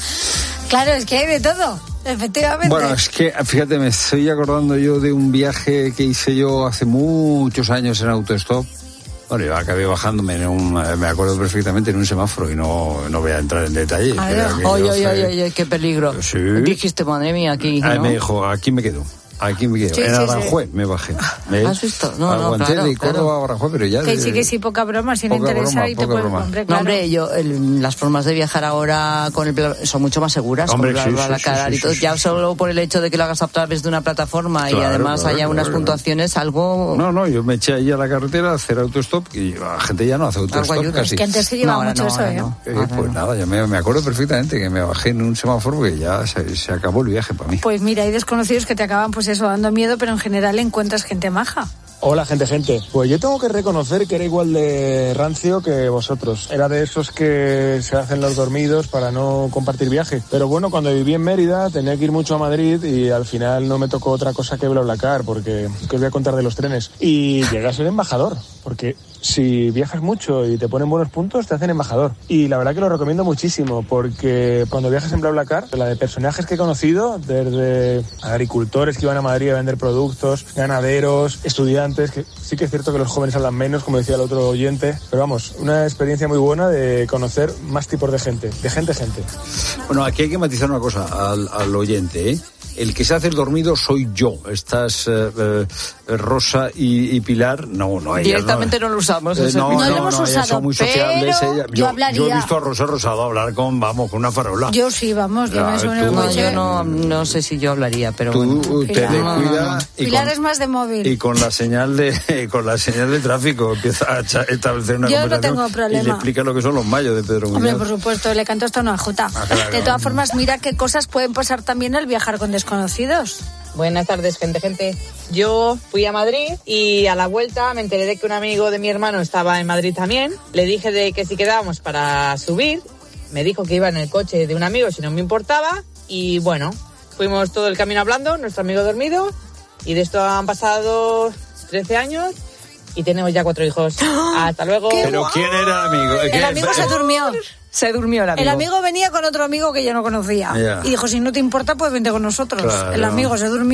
Speaker 14: Claro, es que hay de todo, efectivamente.
Speaker 3: Bueno, es que, fíjate, me estoy acordando yo de un viaje que hice yo hace muchos años en autostop. Bueno, yo acabé bajándome en un, me acuerdo perfectamente, en un semáforo y no, no voy a entrar en detalle.
Speaker 7: Oye, oye, oye, qué peligro.
Speaker 3: Sí.
Speaker 7: Dijiste, madre mía, aquí, ¿no?
Speaker 3: Ahí me dijo, aquí me quedo. Aquí me quedo.
Speaker 14: Sí,
Speaker 3: en
Speaker 14: sí,
Speaker 3: Aranjuez
Speaker 14: sí.
Speaker 3: me bajé.
Speaker 7: ¿Eh? ¿Has visto? No,
Speaker 3: Aguanté
Speaker 7: no, claro,
Speaker 3: de Córdoba
Speaker 7: claro.
Speaker 3: a Aranjuez, pero ya...
Speaker 14: Que
Speaker 3: de,
Speaker 14: sí, que sí, poca broma, si le interesa
Speaker 3: broma,
Speaker 14: y te puedes... Hombre, claro.
Speaker 7: No, hombre, yo, el, las formas de viajar ahora con el son mucho más seguras.
Speaker 3: Hombre,
Speaker 7: con
Speaker 3: sí,
Speaker 7: la,
Speaker 3: sí,
Speaker 7: la
Speaker 3: sí,
Speaker 7: cara
Speaker 3: sí,
Speaker 7: y todo.
Speaker 3: sí,
Speaker 7: ya
Speaker 3: sí.
Speaker 7: solo por el hecho de que lo hagas a través de una plataforma
Speaker 3: Claro,
Speaker 7: y además
Speaker 3: claro,
Speaker 7: haya
Speaker 3: claro,
Speaker 7: unas
Speaker 3: claro.
Speaker 7: puntuaciones, algo...
Speaker 3: No, no, yo me eché ahí a la carretera a hacer autostop y la gente ya no hace autostop
Speaker 14: Es
Speaker 3: casi.
Speaker 14: que antes se llevaba
Speaker 7: No,
Speaker 14: mucho
Speaker 7: no,
Speaker 14: eso,
Speaker 7: ahora
Speaker 14: ¿eh?
Speaker 7: no.
Speaker 3: Eh,
Speaker 7: Ahora
Speaker 3: pues
Speaker 7: no.
Speaker 3: nada, yo me, me acuerdo perfectamente que me bajé en un semáforo que ya se, se acabó el viaje para mí.
Speaker 14: Pues mira, hay desconocidos que te acaban, pues eso, dando miedo, pero en general encuentras gente maja.
Speaker 16: Hola, gente, gente. Pues yo tengo que reconocer que era igual de rancio que vosotros. Era de esos que se hacen los dormidos para no compartir viaje. Pero bueno, cuando viví en Mérida tenía que ir mucho a Madrid y al final no me tocó otra cosa que BlaBlaCar, porque ¿qué os voy a contar de los trenes? Y llegué a ser embajador, porque si viajas mucho y te ponen buenos puntos, te hacen embajador. Y la verdad que lo recomiendo muchísimo, porque cuando viajas en BlaBlaCar, la de personajes que he conocido, desde agricultores que iban a Madrid a vender productos, ganaderos, estudiantes, que sí que es cierto que los jóvenes hablan menos, como decía el otro oyente, pero vamos, una experiencia muy buena de conocer más tipos de gente, de gente gente.
Speaker 3: Bueno, aquí hay que matizar una cosa al, al oyente, ¿eh? El que se hace el dormido soy yo. Estás eh, eh, Rosa y, y Pilar, no, no.
Speaker 7: Directamente
Speaker 3: no,
Speaker 7: no lo usamos.
Speaker 3: Eh,
Speaker 7: Eso
Speaker 3: no,
Speaker 14: no
Speaker 3: no,
Speaker 14: lo hemos
Speaker 3: no, ellas
Speaker 14: usado,
Speaker 3: son muy
Speaker 14: pero
Speaker 3: sociables. Ella,
Speaker 14: yo
Speaker 3: yo,
Speaker 14: hablaría.
Speaker 3: yo he visto a Rosa Rosado hablar con, vamos, con una farola.
Speaker 14: Yo sí, vamos, yo
Speaker 3: Ya,
Speaker 14: me suena
Speaker 3: tú-
Speaker 14: el
Speaker 7: No,
Speaker 14: coche.
Speaker 7: yo no, no sé si yo hablaría, pero
Speaker 3: Tú
Speaker 7: bueno.
Speaker 3: te
Speaker 14: Pilar.
Speaker 3: descuida
Speaker 7: No, no, no.
Speaker 3: y
Speaker 14: Pilar
Speaker 3: con,
Speaker 14: es más de móvil.
Speaker 3: y con la señal de con la señal de tráfico empieza a cha- establecer una
Speaker 14: Yo no
Speaker 3: conversación
Speaker 14: tengo problema.
Speaker 3: y le explica lo que son los mayos de Pedro
Speaker 14: Hombre,
Speaker 3: Muñoz.
Speaker 14: por supuesto, le canto hasta una jota.
Speaker 3: Ah, claro.
Speaker 14: De todas formas, mira qué cosas pueden pasar también al viajar con desconocidos.
Speaker 17: Buenas tardes, gente, gente. Yo fui a Madrid y a la vuelta me enteré de que un amigo de mi hermano estaba en Madrid también. Le dije de que si quedábamos para subir, me dijo que iba en el coche de un amigo si no me importaba. Y bueno, fuimos todo el camino hablando, nuestro amigo dormido. Y de esto han pasado trece años y tenemos ya cuatro hijos. Hasta luego.
Speaker 3: Pero ¿quién era el amigo?
Speaker 14: El amigo se durmió.
Speaker 7: Se durmió el amigo.
Speaker 14: El amigo venía con otro amigo que yo no conocía.
Speaker 3: Ya.
Speaker 14: Y dijo, si no te importa, pues vente con nosotros.
Speaker 3: Claro.
Speaker 14: El amigo se durmió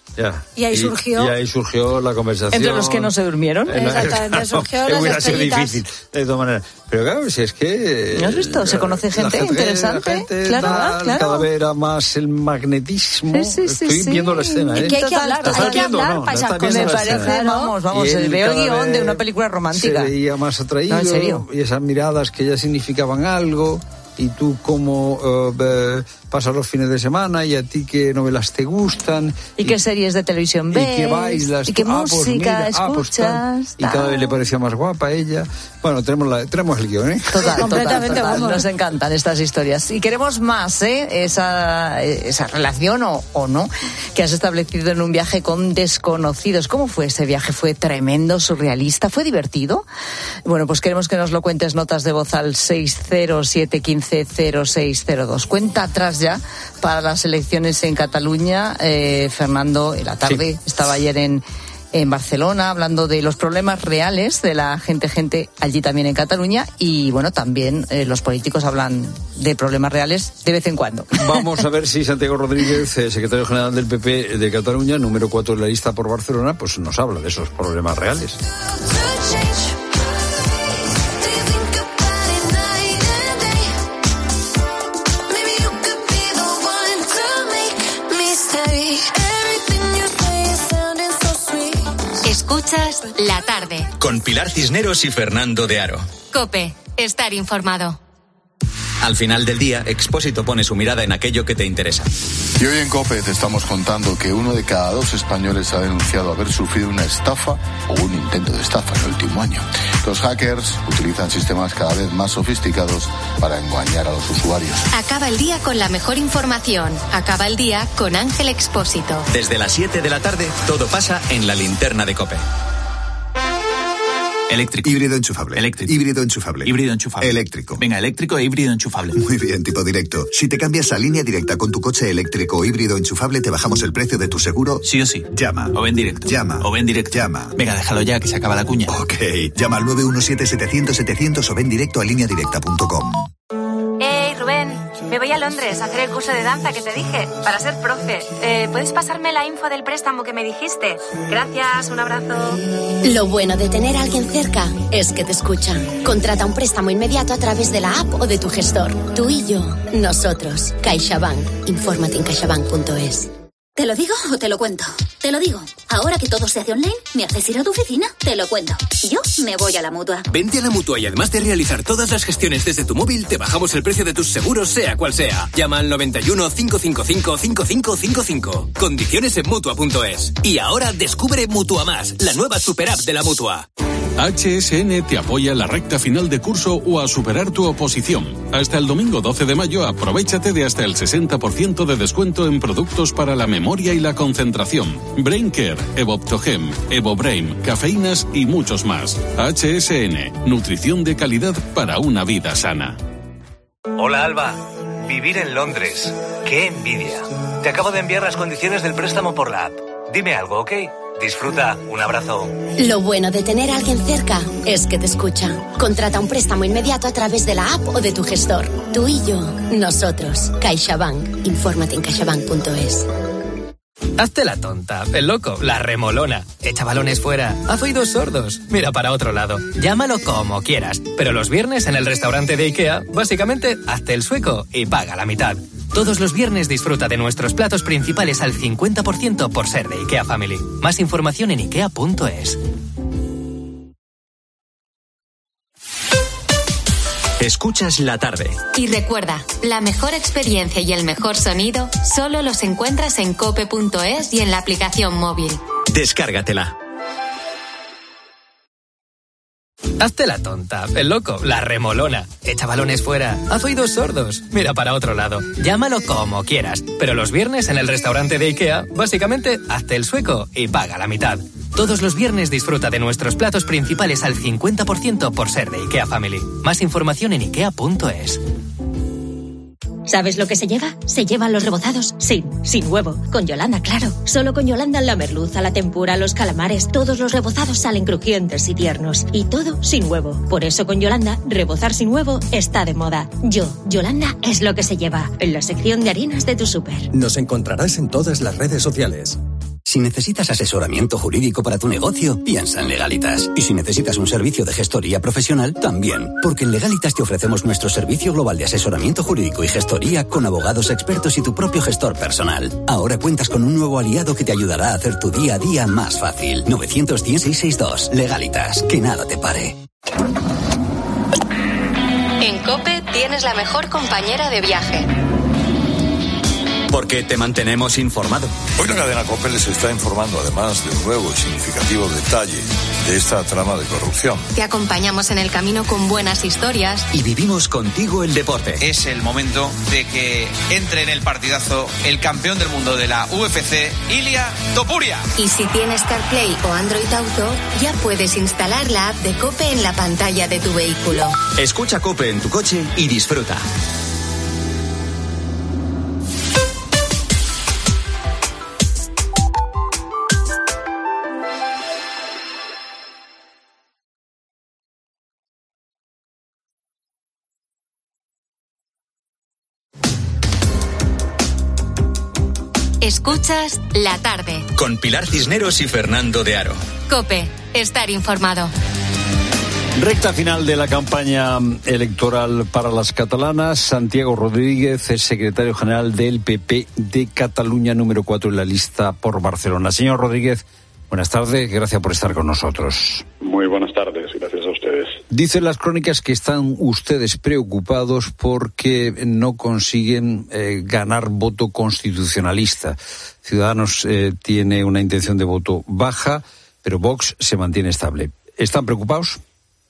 Speaker 3: Ya.
Speaker 14: Y ahí surgió...
Speaker 3: Y, y ahí surgió la conversación.
Speaker 7: Entre los que no se durmieron.
Speaker 14: Exactamente, surgió
Speaker 3: no,
Speaker 14: las
Speaker 3: hubiera sido
Speaker 14: estrellitas.
Speaker 3: difícil, de todas maneras. Pero claro, si es que...
Speaker 7: ¿No has visto? Se conoce gente,
Speaker 3: gente
Speaker 7: interesante.
Speaker 3: gente,
Speaker 7: claro,
Speaker 3: tal,
Speaker 7: claro.
Speaker 3: Cada vez era más el magnetismo.
Speaker 7: Sí, sí, sí,
Speaker 3: Estoy
Speaker 7: sí.
Speaker 3: viendo la escena, ¿eh?
Speaker 14: Que hay que hablar,
Speaker 3: ¿Lo estás
Speaker 14: hay que
Speaker 3: viendo o
Speaker 14: hablar
Speaker 3: no?
Speaker 14: para
Speaker 3: ¿Lo
Speaker 14: esas
Speaker 3: estás viendo
Speaker 7: Me
Speaker 3: la
Speaker 7: parece,
Speaker 3: escena?
Speaker 7: vamos, vamos,
Speaker 3: Y
Speaker 7: se
Speaker 3: él
Speaker 7: veo el
Speaker 3: cada
Speaker 7: guión
Speaker 3: vez
Speaker 7: de una película romántica.
Speaker 3: Se veía más atraído.
Speaker 7: No, en serio.
Speaker 3: Y esas miradas que ya significaban algo. Y tú cómo uh, eh, pasas los fines de semana y a ti qué novelas te gustan.
Speaker 7: ¿Y, y qué series de televisión ves?
Speaker 3: Y qué bailas.
Speaker 7: ¿Y qué
Speaker 3: ah, pues
Speaker 7: música
Speaker 3: mira,
Speaker 7: escuchas?
Speaker 3: Ah, pues y cada vez le parecía más guapa ella. Bueno, tenemos, la, tenemos el guión, ¿eh?
Speaker 7: Total,
Speaker 14: Completamente,
Speaker 7: total, total.
Speaker 14: vamos.
Speaker 7: Nos encantan estas historias. Y queremos más, ¿eh? Esa, esa relación o, o no que has establecido en un viaje con desconocidos. ¿Cómo fue ese viaje? ¿Fue tremendo, surrealista? ¿Fue divertido? Bueno, pues queremos que nos lo cuentes, notas de voz al seis cero siete uno cinco cero seis cero dos. Cuenta atrás ya para las elecciones en Cataluña. Eh, Fernando, en la tarde, sí. Estaba ayer en... en Barcelona, hablando de los problemas reales de la gente, gente allí también en Cataluña, y bueno, también eh, los políticos hablan de problemas reales de vez en cuando.
Speaker 3: Vamos a ver si Santiago Rodríguez, eh, secretario general del P P de Cataluña, número cuatro de la lista por Barcelona, pues nos habla de esos problemas reales.
Speaker 2: Escuchas La Tarde.
Speaker 18: Con Pilar Cisneros y Fernando de Aro.
Speaker 2: COPE. Estar informado.
Speaker 18: Al final del día, Expósito pone su mirada en aquello que te interesa.
Speaker 19: Y hoy en COPE te estamos contando que uno de cada dos españoles ha denunciado haber sufrido una estafa o un intento de estafa en el último año. Los hackers utilizan sistemas cada vez más sofisticados para engañar a los usuarios.
Speaker 2: Acaba el día con la mejor información. Acaba el día con Ángel Expósito.
Speaker 18: Desde las siete de la tarde, todo pasa en la linterna de COPE.
Speaker 20: Eléctrico.
Speaker 21: Híbrido enchufable.
Speaker 20: Eléctrico.
Speaker 21: Híbrido enchufable.
Speaker 20: Híbrido enchufable.
Speaker 21: Eléctrico.
Speaker 20: Venga, eléctrico e híbrido enchufable.
Speaker 21: Muy bien, tipo directo. Si te cambias a línea directa con tu coche eléctrico o híbrido enchufable, te bajamos el precio de tu seguro.
Speaker 20: Sí o sí.
Speaker 21: Llama.
Speaker 20: O ven directo.
Speaker 21: Llama.
Speaker 20: O ven directo.
Speaker 21: Llama.
Speaker 20: Venga, déjalo ya, que se acaba la cuña.
Speaker 21: Ok. Llama al nueve uno siete setecientos setecientos o ven directo a línea directa punto com.
Speaker 22: Hey, Rubén, me voy a Londres a hacer el curso de danza que te dije, para ser profe. Eh, ¿Puedes pasarme la info del préstamo que me dijiste? Gracias, un abrazo.
Speaker 23: Lo bueno de tener a alguien cerca es que te escucha. Contrata un préstamo inmediato a través de la app o de tu gestor. Tú y yo, nosotros. CaixaBank. Infórmate en caixabank punto es.
Speaker 24: ¿Te lo digo o te lo cuento? Te lo digo. Ahora que todo se hace online, ¿me haces ir a tu oficina? Te lo cuento. Yo me voy a la Mutua.
Speaker 25: Vente a la Mutua y además de realizar todas las gestiones desde tu móvil, te bajamos el precio de tus seguros, sea cual sea. Llama al noventa y uno, cinco cinco cinco, cinco cinco cinco cinco. Condiciones en Mutua punto es. Y ahora descubre Mutua Más, la nueva super app de la Mutua.
Speaker 26: H S N te apoya en la recta final de curso o a superar tu oposición. Hasta el domingo doce de mayo, aprovéchate de hasta el sesenta por ciento de descuento en productos para la memoria y la concentración. BrainCare, Evoptogem, EvoBrain, cafeínas y muchos más. H S N, nutrición de calidad para una vida sana.
Speaker 27: Hola, Alba. Vivir en Londres. ¡Qué envidia! Te acabo de enviar las condiciones del préstamo por la app. Dime algo, ¿ok? Disfruta. Un abrazo.
Speaker 23: Lo bueno de tener a alguien cerca es que te escucha. Contrata un préstamo inmediato a través de la app o de tu gestor. Tú y yo, nosotros. CaixaBank. Infórmate en caixabank punto es.
Speaker 27: Hazte la tonta, el loco, la remolona. Echa balones fuera. Haz oídos sordos. Mira para otro lado. Llámalo como quieras. Pero los viernes en el restaurante de IKEA, básicamente, hazte el sueco y paga la mitad. Todos los viernes disfruta de nuestros platos principales al cincuenta por ciento por ser de IKEA Family. Más información en ikea punto es.
Speaker 18: Escuchas La Tarde.
Speaker 2: Y recuerda, la mejor experiencia y el mejor sonido solo los encuentras en cope punto es y en la aplicación móvil.
Speaker 18: Descárgatela.
Speaker 27: Hazte la tonta, el loco, la remolona. Echa balones fuera. Haz oídos sordos. Mira para otro lado. Llámalo como quieras. Pero los viernes en el restaurante de IKEA, básicamente, hazte el sueco y paga la mitad. Todos los viernes disfruta de nuestros platos principales al cincuenta por ciento por ser de IKEA Family. Más información en ikea punto es.
Speaker 24: ¿Sabes lo que se lleva? Se llevan los rebozados sin, sin huevo. Con Yolanda, claro. Solo con Yolanda la merluza, la tempura, los calamares, todos los rebozados salen crujientes y tiernos. Y todo sin huevo. Por eso con Yolanda, rebozar sin huevo está de moda. Yo, Yolanda, es lo que se lleva. En la sección de harinas de tu súper.
Speaker 28: Nos encontrarás en todas las redes sociales.
Speaker 1: Si necesitas asesoramiento jurídico para tu negocio, piensa en Legalitas. Y si necesitas un servicio de gestoría profesional, también. Porque en Legalitas te ofrecemos nuestro servicio global de asesoramiento jurídico y gestoría con abogados expertos y tu propio gestor personal. Ahora cuentas con un nuevo aliado que te ayudará a hacer tu día a día más fácil. nueve uno cero, seis seis dos. Legalitas. Que nada te pare.
Speaker 2: En COPE tienes la mejor compañera de viaje.
Speaker 18: Porque te mantenemos informado.
Speaker 4: Hoy la cadena COPE les está informando además de un nuevo y significativo detalle de esta trama de corrupción.
Speaker 2: Te acompañamos en el camino con buenas historias.
Speaker 18: Y vivimos contigo el deporte.
Speaker 5: Es el momento de que entre en el partidazo el campeón del mundo de la U F C, Ilia Topuria.
Speaker 2: Y si tienes CarPlay o Android Auto, ya puedes instalar la app de COPE en la pantalla de tu vehículo.
Speaker 18: Escucha COPE en tu coche y disfruta.
Speaker 2: Escuchas La Tarde.
Speaker 18: Con Pilar Cisneros y Fernando de Aro.
Speaker 2: COPE. Estar informado.
Speaker 3: Recta final de la campaña electoral para las catalanas. Santiago Rodríguez es secretario general del P P de Cataluña, número cuatro en la lista por Barcelona. Señor Rodríguez, buenas tardes. Gracias por estar con nosotros.
Speaker 6: Muy buenas tardes. Gracias a ustedes.
Speaker 3: Dicen las crónicas que están ustedes preocupados porque no consiguen eh, ganar voto constitucionalista. Ciudadanos eh, tiene una intención de voto baja, pero Vox se mantiene estable. ¿Están preocupados?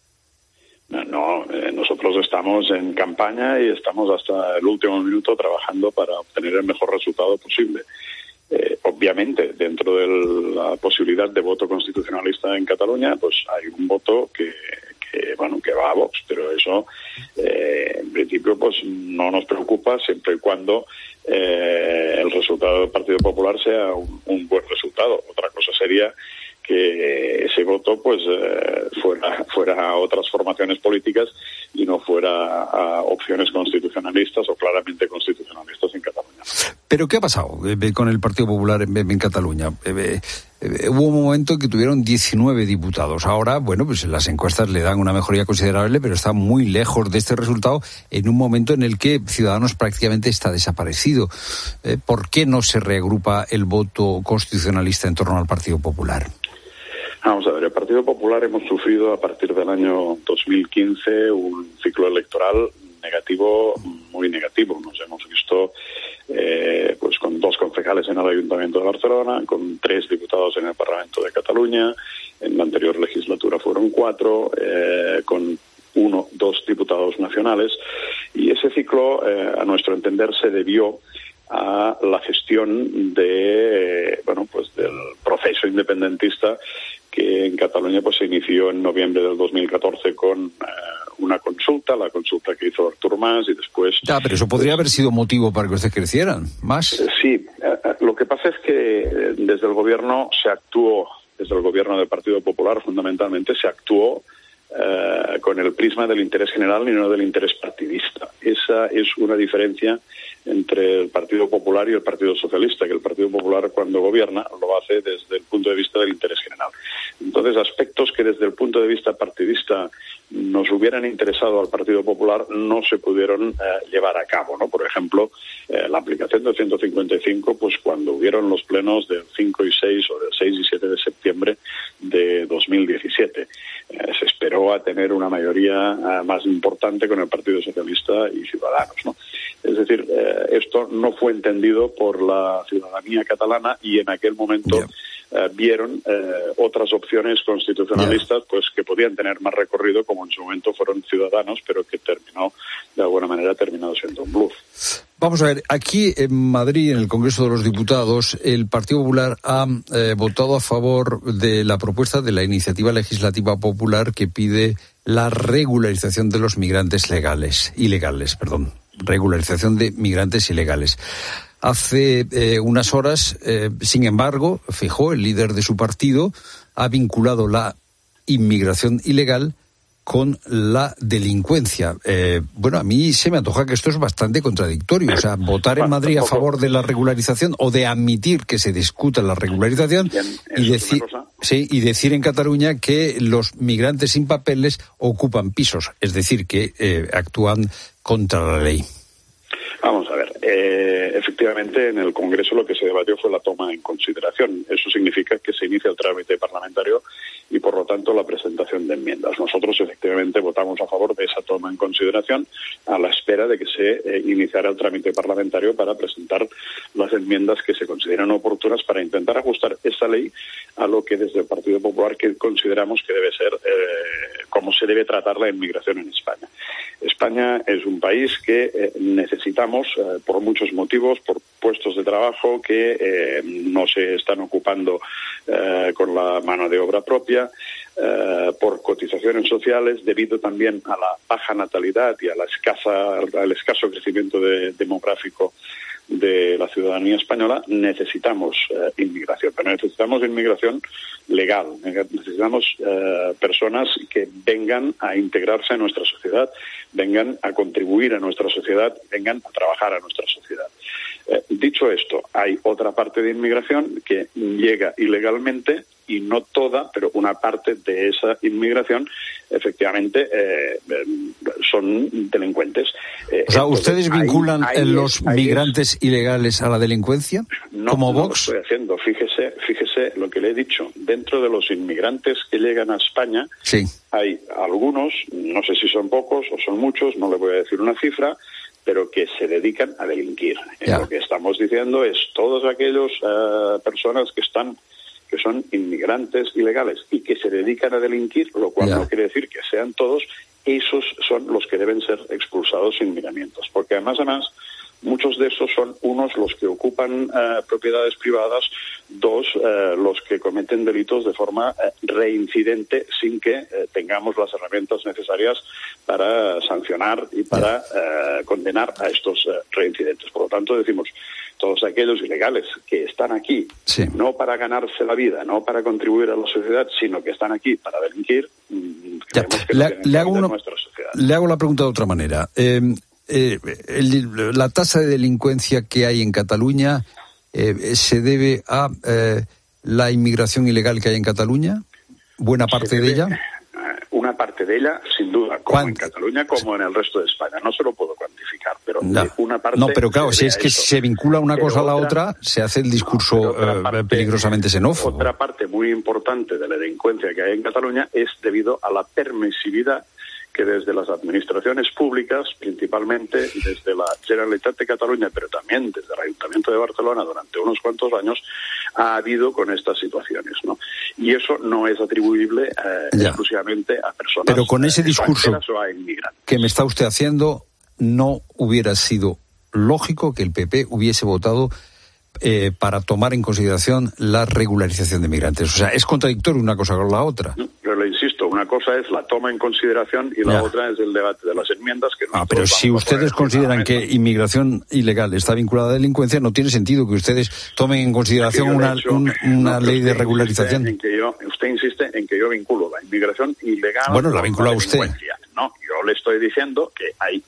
Speaker 6: No, no eh, nosotros estamos en campaña y estamos hasta el último minuto trabajando para obtener el mejor resultado posible. Eh, obviamente, dentro de la posibilidad de voto constitucionalista en Cataluña, pues hay un voto que, que bueno, que va a Vox, pero eso, eh, en principio, pues no nos preocupa siempre y cuando eh, el resultado del Partido Popular sea un, un buen resultado. Otra cosa sería que ese voto pues eh, fuera fuera a otras formaciones políticas y no fuera a opciones constitucionalistas o claramente constitucionalistas en Cataluña.
Speaker 3: ¿Pero qué ha pasado eh, con el Partido Popular en, en Cataluña? Eh, eh, hubo un momento en que tuvieron diecinueve diputados. Ahora, bueno, pues las encuestas le dan una mejoría considerable, pero está muy lejos de este resultado en un momento en el que Ciudadanos prácticamente está desaparecido. Eh, ¿Por qué no se reagrupa el voto constitucionalista en torno al Partido Popular?
Speaker 6: Vamos a ver, el Partido Popular hemos sufrido a partir del año dos mil quince un ciclo electoral negativo, muy negativo. Nos hemos visto eh, pues con dos concejales en el Ayuntamiento de Barcelona, con tres diputados en el Parlamento de Cataluña, en la anterior legislatura fueron cuatro, eh, con uno, dos diputados nacionales, y ese ciclo, eh, a nuestro entender, se debió a la gestión de, bueno, pues del proceso independentista que en Cataluña pues se inició en noviembre del dos mil catorce con eh, una consulta, la consulta que hizo Artur Mas y después...
Speaker 3: Ya, pero eso podría haber sido motivo para que ustedes crecieran más.
Speaker 6: Eh, sí, eh, lo que pasa es que eh, desde el gobierno se actuó, desde el gobierno del Partido Popular fundamentalmente se actuó eh, con el prisma del interés general y no del interés partidista. Esa es una diferencia entre el Partido Popular y el Partido Socialista, que el Partido Popular cuando gobierna lo hace desde el punto de vista del interés general. Entonces, aspectos que desde el punto de vista partidista nos hubieran interesado al Partido Popular no se pudieron eh, llevar a cabo, ¿no? Por ejemplo, eh, la aplicación del ciento cincuenta y cinco, pues cuando hubieron los plenos del cinco y seis o del seis y siete de septiembre de dos mil diecisiete. Eh, se esperó a tener una mayoría eh, más importante con el Partido Socialista y Ciudadanos, ¿no? Es decir, eh, esto no fue entendido por la ciudadanía catalana y en aquel momento yeah. eh, vieron eh, otras opciones constitucionalistas yeah. pues que podían tener más recorrido, como en su momento fueron Ciudadanos, pero que terminó, de alguna manera, terminado siendo un bluff.
Speaker 3: Vamos a ver, aquí en Madrid, en el Congreso de los Diputados, el Partido Popular ha eh, votado a favor de la propuesta de la iniciativa legislativa popular que pide la regularización de los migrantes legales, ilegales, perdón. regularización de migrantes ilegales. Hace eh, unas horas, eh, sin embargo, Feijóo, el líder de su partido, ha vinculado la inmigración ilegal con la delincuencia. Eh, bueno, a mí se me antoja que esto es bastante contradictorio. O sea, votar en Madrid a favor de la regularización o de admitir que se discuta la regularización y decir, sí, y decir en Cataluña que los migrantes sin papeles ocupan pisos, es decir, que eh, actúan contra la ley.
Speaker 6: Vamos a ver, eh, efectivamente en el Congreso lo que se debatió fue la toma en consideración. Eso significa que se inicia el trámite parlamentario y por lo tanto la presentación de enmiendas. Nosotros efectivamente votamos a favor de esa toma en consideración a la espera de que se eh, iniciara el trámite parlamentario para presentar las enmiendas que se consideran oportunas para intentar ajustar esa ley a lo que desde el Partido Popular que consideramos que debe ser eh, cómo se debe tratar la inmigración en España. España es un país que eh, necesitamos eh, por muchos motivos, por puestos de trabajo que eh, no se están ocupando eh, con la mano de obra propia, eh, por cotizaciones sociales, debido también a la baja natalidad y a la escasa, al escaso crecimiento de, demográfico de la ciudadanía española. Necesitamos eh, inmigración, pero necesitamos inmigración legal, necesitamos eh, personas que vengan a integrarse en nuestra sociedad, vengan a contribuir a nuestra sociedad, vengan a trabajar a nuestra sociedad. Eh, dicho esto, hay otra parte de inmigración que llega ilegalmente y no toda, pero una parte de esa inmigración efectivamente eh, son delincuentes. Eh,
Speaker 3: o sea, ¿ustedes vinculan ahí, ahí los es, migrantes es. ilegales a la delincuencia?
Speaker 6: No,
Speaker 3: como
Speaker 6: no
Speaker 3: Vox.
Speaker 6: lo estoy haciendo. Fíjese, fíjese lo que le he dicho. Dentro de los inmigrantes que llegan a España,
Speaker 3: sí. hay
Speaker 6: algunos, no sé si son pocos o son muchos, no le voy a decir una cifra, pero que se dedican a delinquir. Eh, lo que estamos diciendo es todos aquellos uh, personas que están que son inmigrantes ilegales y que se dedican a delinquir, lo cual yeah. no quiere decir que sean todos, esos son los que deben ser expulsados sin miramientos. Porque además, además, muchos de esos son unos los que ocupan eh, propiedades privadas, dos eh, los que cometen delitos de forma eh, reincidente sin que eh, tengamos las herramientas necesarias para sancionar y para eh, condenar a estos eh, reincidentes. Por lo tanto, decimos, todos aquellos ilegales que están aquí
Speaker 3: sí.
Speaker 6: no para ganarse la vida, no para contribuir a la sociedad, sino que están aquí para delinquir,
Speaker 3: ya.
Speaker 6: que
Speaker 3: le,
Speaker 6: no
Speaker 3: le, hago
Speaker 6: una,
Speaker 3: nuestra sociedad. le hago la pregunta de otra manera. Eh, eh, el, la tasa de delincuencia que hay en Cataluña eh, se debe a eh, la inmigración ilegal que hay en Cataluña, buena parte
Speaker 6: debe,
Speaker 3: de ella.
Speaker 6: Una parte de ella, sin duda, como en Cataluña, como en el resto de España. No se lo puedo cuantificar, pero
Speaker 3: no,
Speaker 6: una parte...
Speaker 3: No, pero claro, si es que eso. se vincula una pero cosa otra, a la otra, se hace el discurso no, parte, eh, peligrosamente xenófobo.
Speaker 6: Otra parte muy importante de la delincuencia que hay en Cataluña es debido a la permisividad que desde las administraciones públicas, principalmente desde la Generalitat de Cataluña, pero también desde el Ayuntamiento de Barcelona durante unos cuantos años, ha habido con estas situaciones, ¿no? Y eso no es atribuible eh, exclusivamente a personas
Speaker 3: pero con ese discurso
Speaker 6: o a inmigrantes.
Speaker 3: Que me está usted haciendo, no hubiera sido lógico que el P P hubiese votado eh, para tomar en consideración la regularización de migrantes. O sea, es contradictorio una cosa con la otra.
Speaker 6: No, pero le insisto, una cosa es la toma en consideración y la ya. otra es el debate de las enmiendas que
Speaker 3: ah, pero si ustedes consideran que inmigración ilegal está vinculada a delincuencia, no tiene sentido que ustedes tomen en consideración una, hecho, un, una no, ley de regularización.
Speaker 6: En que yo, usted insiste en que yo vinculo la inmigración ilegal.
Speaker 3: Bueno, la vincula usted.
Speaker 6: No, yo le estoy diciendo que hay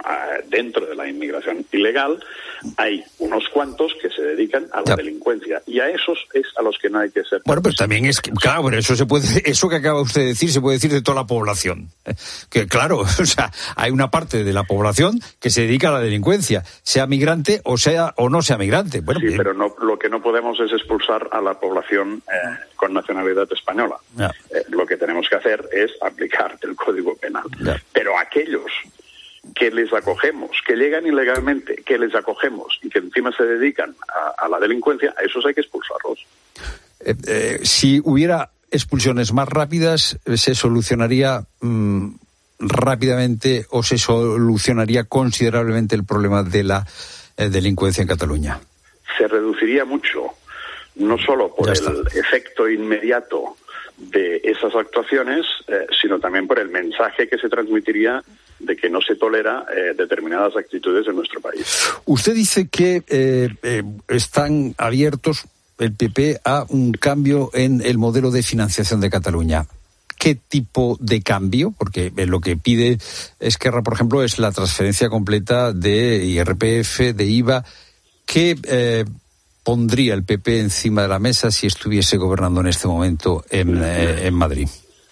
Speaker 6: dentro de la inmigración ilegal hay unos cuantos que se dedican a la ya. delincuencia y a esos es a los que no hay que ser.
Speaker 3: Bueno, pero también es que, claro, pero eso se puede, eso que acaba usted de decir se puede decir de toda la población. Que claro, o sea, hay una parte de la población que se dedica a la delincuencia, sea migrante o sea o no sea migrante. Bueno,
Speaker 6: sí,
Speaker 3: bien.
Speaker 6: pero no, lo que no podemos es expulsar a la población eh, con nacionalidad española. Eh, lo que tenemos que hacer es aplicar el Código Penal. Ya. Pero aquellos que les acogemos, que llegan ilegalmente, que les acogemos y que encima se dedican a, a la delincuencia, a esos hay que expulsarlos.
Speaker 3: Eh, eh, si hubiera expulsiones más rápidas, ¿se solucionaría mmm, rápidamente o se solucionaría considerablemente el problema de la eh, delincuencia en Cataluña?
Speaker 6: Se reduciría mucho, no solo por el efecto inmediato de esas actuaciones, eh, sino también por el mensaje que se transmitiría de que no se tolera eh, determinadas actitudes en nuestro país.
Speaker 3: Usted dice que eh, eh, están abiertos el P P a un cambio en el modelo de financiación de Cataluña. qué tipo de cambio? Porque lo que pide Esquerra, por ejemplo, es la transferencia completa de I R P F, de I V A. ¿Qué eh, pondría el P P encima de la mesa si estuviese gobernando en este momento en, eh, en Madrid?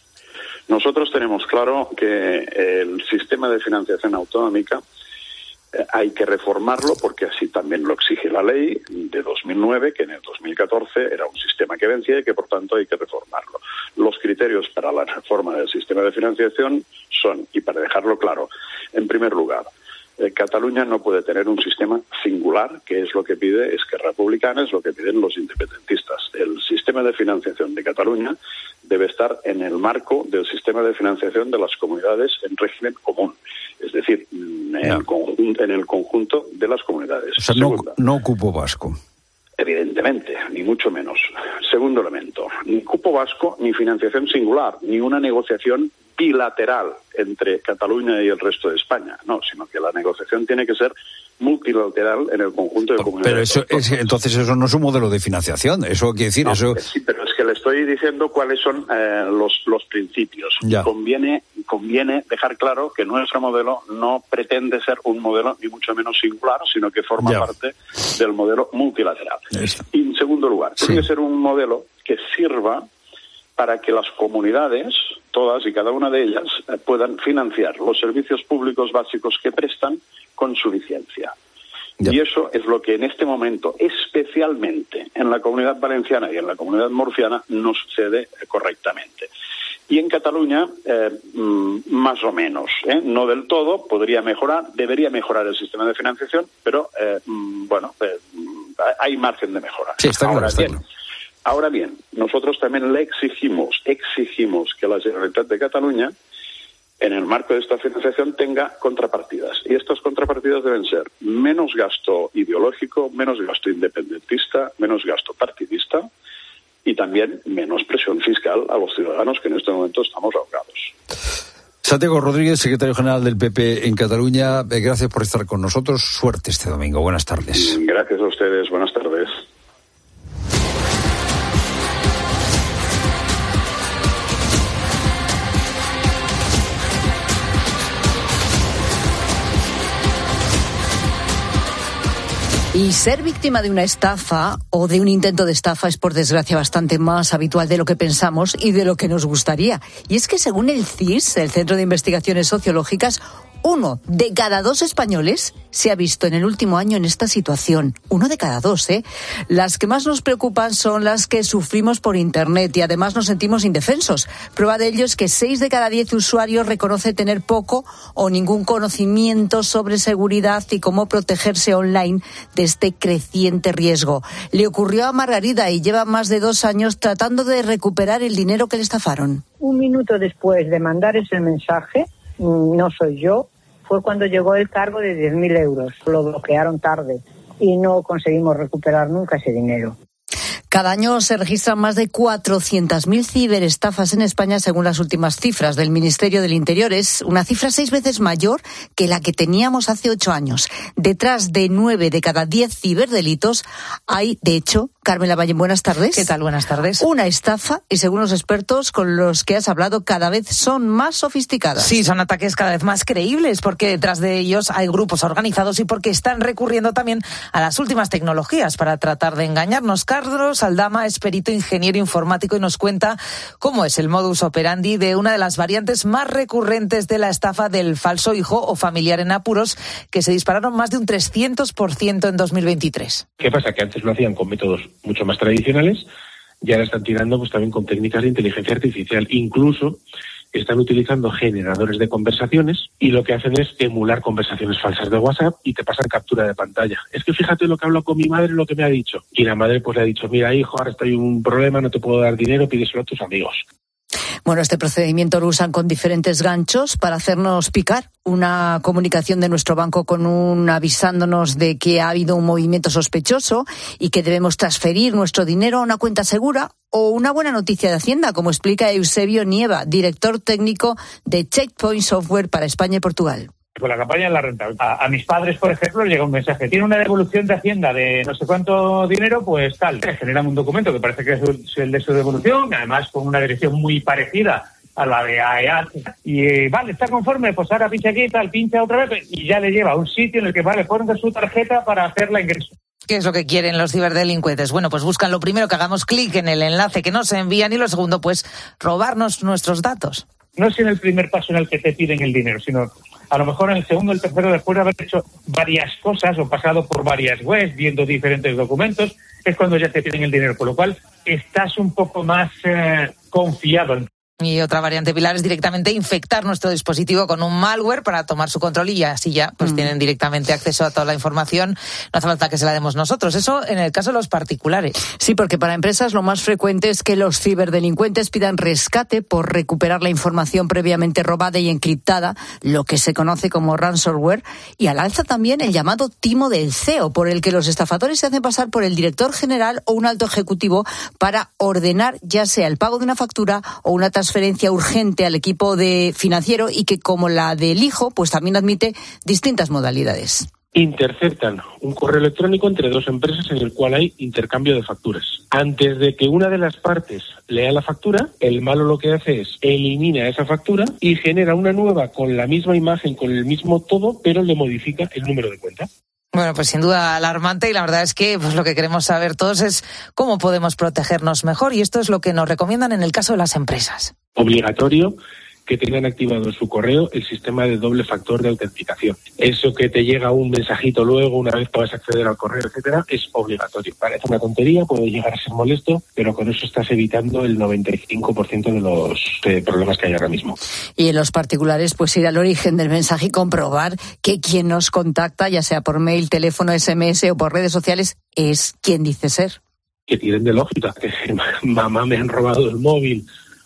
Speaker 6: Nosotros tenemos claro que el sistema de financiación autonómica eh, hay que reformarlo, porque así también lo exige la ley de dos mil nueve, que en el dos mil catorce era un sistema que vencía y que por tanto hay que reformarlo. Los criterios para la reforma del sistema de financiación son, y para dejarlo claro, en primer lugar, eh, Cataluña no puede tener un sistema singular, que es lo que pide Esquerra Republicana, es lo que piden los independentistas. El sistema de financiación de Cataluña debe estar en el marco del sistema de financiación de las comunidades en régimen común, es decir, en el conjunto, en el conjunto de las comunidades.
Speaker 3: O sea, no, no cupo vasco.
Speaker 6: Evidentemente, ni mucho menos. Segundo elemento, ni cupo vasco, ni financiación singular, ni una negociación bilateral entre Cataluña y el resto de España, no, sino que la negociación tiene que ser multilateral en el conjunto de comunidades.
Speaker 3: Pero eso es, entonces eso no es un modelo de financiación, eso quiere decir,
Speaker 6: no,
Speaker 3: eso...
Speaker 6: Sí, pero es que le estoy diciendo cuáles son eh, los, los principios. Ya. Conviene, conviene dejar claro que nuestro modelo no pretende ser un modelo ni mucho menos singular, sino que forma ya. parte del modelo multilateral. Eso. Y en segundo lugar, sí. tiene que ser un modelo que sirva para que las comunidades, todas y cada una de ellas, eh, puedan financiar los servicios públicos básicos que prestan con suficiencia. Ya. Y eso es lo que en este momento, especialmente en la Comunidad Valenciana y en la Comunidad Murciana, no sucede correctamente. Y en Cataluña, eh, más o menos, ¿eh? no del todo, podría mejorar, debería mejorar el sistema de financiación, pero, eh, bueno, eh, hay margen de mejora.
Speaker 3: Sí, está
Speaker 6: Ahora
Speaker 3: claro, está
Speaker 6: bien,
Speaker 3: claro.
Speaker 6: Ahora bien, nosotros también le exigimos, exigimos que la Generalitat de Cataluña, en el marco de esta financiación, tenga contrapartidas. Y estas contrapartidas deben ser menos gasto ideológico, menos gasto independentista, menos gasto partidista y también menos presión fiscal a los ciudadanos, que en este momento estamos ahogados.
Speaker 3: Santiago Rodríguez, secretario general del P P en Cataluña, gracias por estar con nosotros. Suerte este domingo. Buenas tardes.
Speaker 6: Gracias a ustedes. Buenas tardes.
Speaker 7: Y ser víctima de una estafa o de un intento de estafa es, por desgracia, bastante más habitual de lo que pensamos y de lo que nos gustaría. Y es que, según el C I S, el Centro de Investigaciones Sociológicas, uno de cada dos españoles se ha visto en el último año en esta situación. Uno de cada dos, ¿eh? Las que más nos preocupan son las que sufrimos por Internet y además nos sentimos indefensos. Prueba de ello es que seis de cada diez usuarios reconoce tener poco o ningún conocimiento sobre seguridad y cómo protegerse online de este creciente riesgo. Le ocurrió a Margarida y lleva más de dos años tratando de recuperar el dinero que le estafaron.
Speaker 8: Un minuto después de mandar ese mensaje, no soy yo, fue cuando llegó el cargo de diez mil euros. Lo bloquearon tarde y no conseguimos recuperar nunca ese dinero.
Speaker 7: Cada año se registran más de cuatrocientas mil ciberestafas en España, según las últimas cifras del Ministerio del Interior. Es una cifra seis veces mayor que la que teníamos hace ocho años. Detrás de nueve de cada diez ciberdelitos hay, de hecho, Carmen Lavalle, buenas tardes.
Speaker 9: ¿Qué tal? Buenas tardes.
Speaker 7: Una estafa, y según los expertos con los que has hablado, cada vez son más sofisticadas.
Speaker 9: Sí, son ataques cada vez más creíbles, porque detrás de ellos hay grupos organizados y porque están recurriendo también a las últimas tecnologías para tratar de engañarnos. Carlos Aldama es perito ingeniero informático y nos cuenta cómo es el modus operandi de una de las variantes más recurrentes de la estafa del falso hijo o familiar en apuros, que se dispararon más de un trescientos por ciento en dos mil veintitrés.
Speaker 10: ¿Qué pasa? Que antes lo hacían con métodos mucho más tradicionales y ahora están tirando pues también con técnicas de inteligencia artificial. Incluso están utilizando generadores de conversaciones y lo que hacen es emular conversaciones falsas de WhatsApp y te pasan captura de pantalla. Es que fíjate lo que hablo con mi madre, lo que me ha dicho. Y la madre pues le ha dicho, mira hijo, ahora estoy en un problema, no te puedo dar dinero, pídeselo a tus amigos.
Speaker 7: Bueno, este procedimiento lo usan con diferentes ganchos para hacernos picar. Una comunicación de nuestro banco con un avisándonos de que ha habido un movimiento sospechoso y que debemos transferir nuestro dinero a una cuenta segura, o una buena noticia de Hacienda, como explica Eusebio Nieva, director técnico de Checkpoint Software para España y Portugal.
Speaker 11: Con la campaña de la renta. A, a mis padres, por ejemplo, llega un mensaje. Tiene una devolución de Hacienda de no sé cuánto dinero, pues tal. Generan un documento que parece que es el de su devolución, además con una dirección muy parecida a la de A E A, y eh, vale, ¿está conforme? Pues ahora pincha aquí, tal, pincha otra vez, y ya le lleva a un sitio en el que, vale, ponga su tarjeta para hacer la ingreso.
Speaker 9: ¿Qué es lo que quieren los ciberdelincuentes? Bueno, pues buscan lo primero que hagamos clic en el enlace que nos envían y lo segundo, pues robarnos nuestros datos.
Speaker 11: No es en el primer paso en el que te piden el dinero, sino a lo mejor en el segundo, el tercero, después de haber hecho varias cosas o pasado por varias webs, viendo diferentes documentos, es cuando ya te piden el dinero, con lo cual estás un poco más eh, confiado.
Speaker 9: Y otra variante, Pilar, es directamente infectar nuestro dispositivo con un malware para tomar su control y así ya pues mm. tienen directamente acceso a toda la información. No hace falta que se la demos nosotros. Eso en el caso de los particulares.
Speaker 7: Sí, porque para empresas lo más frecuente es que los ciberdelincuentes pidan rescate por recuperar la información previamente robada y encriptada, lo que se conoce como ransomware, y al alza también el llamado timo del C E O, por el que los estafadores se hacen pasar por el director general o un alto ejecutivo para ordenar ya sea el pago de una factura o una transferencia urgente al equipo de financiero, y que, como la del hijo, pues también admite distintas modalidades.
Speaker 10: Interceptan un correo electrónico entre dos empresas en el cual hay intercambio de facturas. Antes de que una de las partes lea la factura, el malo lo que hace es elimina esa factura y genera una nueva con la misma imagen, con el mismo todo, pero le modifica el número de cuenta.
Speaker 9: Bueno, pues sin duda alarmante, y la verdad es que pues lo que queremos saber todos es cómo podemos protegernos mejor, y esto es lo que nos recomiendan en el caso de las empresas.
Speaker 10: Obligatorio que tengan activado en su correo el sistema de doble factor de autenticación. Eso que te llega un mensajito luego, una vez puedes acceder al correo, etcétera, es obligatorio. Parece una tontería, puede llegar a ser molesto, pero con eso estás evitando el noventa y cinco por ciento de los eh, problemas que hay ahora mismo.
Speaker 7: Y en los particulares, pues ir al origen del mensaje y comprobar que quien nos contacta, ya sea por mail, teléfono, ese eme ese o por redes sociales, es quien dice ser.
Speaker 10: Que tiren de lógica, que mamá me han robado el móvil,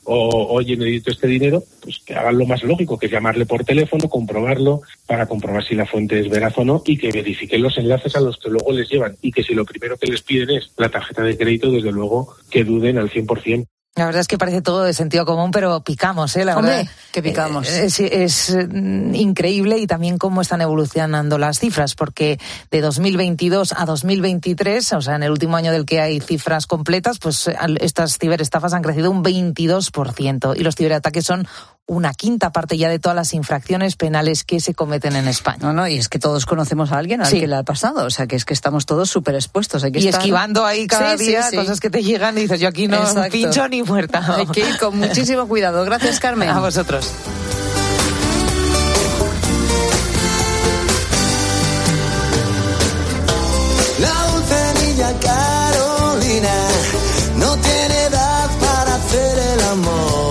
Speaker 10: o oye, necesito este dinero, pues que hagan lo más lógico, que es llamarle por teléfono, comprobarlo, para comprobar si la fuente es veraz o no, y que verifiquen los enlaces a los que luego les llevan, y que si lo primero que les piden es la tarjeta de crédito, desde luego que duden al cien por ciento.
Speaker 9: La verdad es que parece todo de sentido común, pero picamos, ¿eh? La
Speaker 7: Hombre,
Speaker 9: verdad,
Speaker 7: que picamos.
Speaker 9: Es, es, es increíble, y también cómo están evolucionando las cifras, porque de dos mil veintidós a dos mil veintitrés, o sea, en el último año del que hay cifras completas, pues estas ciberestafas han crecido un veintidós por ciento, y los ciberataques son una quinta parte ya de todas las infracciones penales que se cometen en España.
Speaker 7: No, no, y es que todos conocemos a alguien al sí. que le ha pasado, o sea, que es que estamos todos súper expuestos. Hay que
Speaker 9: y
Speaker 7: estar...
Speaker 9: esquivando ahí cada sí, día sí, sí. cosas que te llegan y dices, yo aquí no Exacto. pincho ni muerta.
Speaker 7: Hay que ir con muchísimo cuidado. Gracias, Carmen.
Speaker 9: A vosotros.
Speaker 12: La dulce niña Carolina no tiene edad para hacer el amor.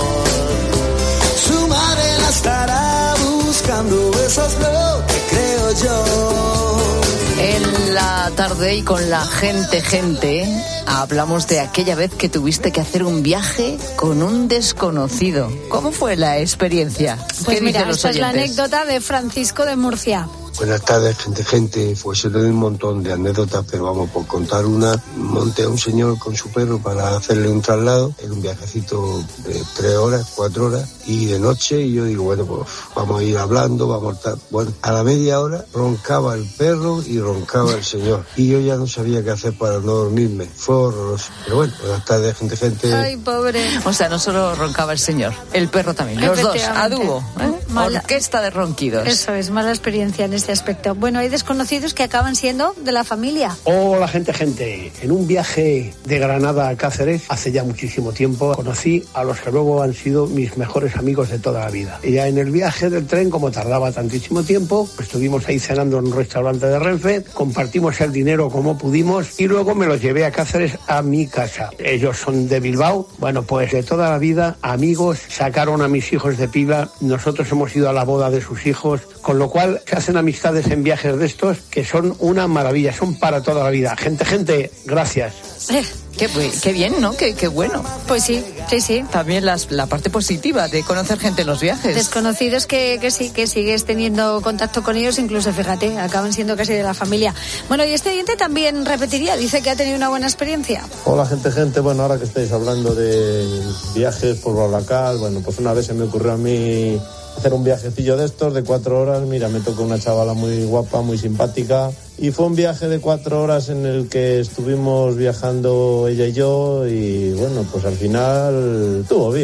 Speaker 12: Su madre la estará buscando, eso es lo que creo yo.
Speaker 7: En la tarde y con la gente, gente, hablamos de aquella vez que tuviste que hacer un viaje con un desconocido. ¿Cómo fue la experiencia?
Speaker 13: Pues
Speaker 7: ¿Qué
Speaker 13: mira,
Speaker 7: dicen los
Speaker 13: esta
Speaker 7: oyentes?
Speaker 13: es la anécdota de Francisco de Murcia.
Speaker 14: Buenas tardes, gente, gente. Pues yo tengo un montón de anécdotas, pero vamos, por contar una, monté a un señor con su perro para hacerle un traslado, en un viajecito de tres horas, cuatro horas, y de noche, y yo digo, bueno, pues vamos a ir hablando, vamos a estar... Bueno, a la media hora roncaba el perro y roncaba el señor, y yo ya no sabía qué hacer para no dormirme. Fue horroroso. Pero bueno, buenas tardes, gente, gente.
Speaker 13: Ay, pobre.
Speaker 7: O sea, no solo roncaba el señor, el perro también, los dos, a dúo, ¿eh? Mala. Orquesta de ronquidos.
Speaker 13: Eso es, mala experiencia en este aspecto. Bueno, hay desconocidos que acaban siendo de la familia.
Speaker 15: Hola, gente, gente. En un viaje de Granada a Cáceres, hace ya muchísimo tiempo, conocí a los que luego han sido mis mejores amigos de toda la vida. Y ya en el viaje del tren, como tardaba tantísimo tiempo, pues estuvimos ahí cenando en un restaurante de Renfe, compartimos el dinero como pudimos y luego me los llevé a Cáceres a mi casa. Ellos son de Bilbao. Bueno, pues de toda la vida, amigos, sacaron a mis hijos de Piba, nosotros hemos ido a la boda de sus hijos, con lo cual se hacen amistades en viajes de estos que son una maravilla, son para toda la vida. Gente, gente, gracias.
Speaker 7: Eh, qué, qué bien, ¿no? Qué, qué bueno.
Speaker 13: Pues sí, sí, sí.
Speaker 7: También las, la parte positiva de conocer gente en los viajes.
Speaker 13: Desconocidos que, que sí, que sigues teniendo contacto con ellos, incluso, fíjate, acaban siendo casi de la familia. Bueno, y este oyente también repetiría, dice que ha tenido una buena experiencia.
Speaker 16: Hola, gente, gente. Bueno, ahora que estáis hablando de viajes por BlaBlaCar, bueno, pues una vez se me ocurrió a mí hacer un viajecillo de estos de cuatro horas. Mira, me tocó una chavala muy guapa, muy simpática, y fue un viaje de cuatro horas en el que estuvimos viajando ella y yo, y bueno, pues al final estuvo bien,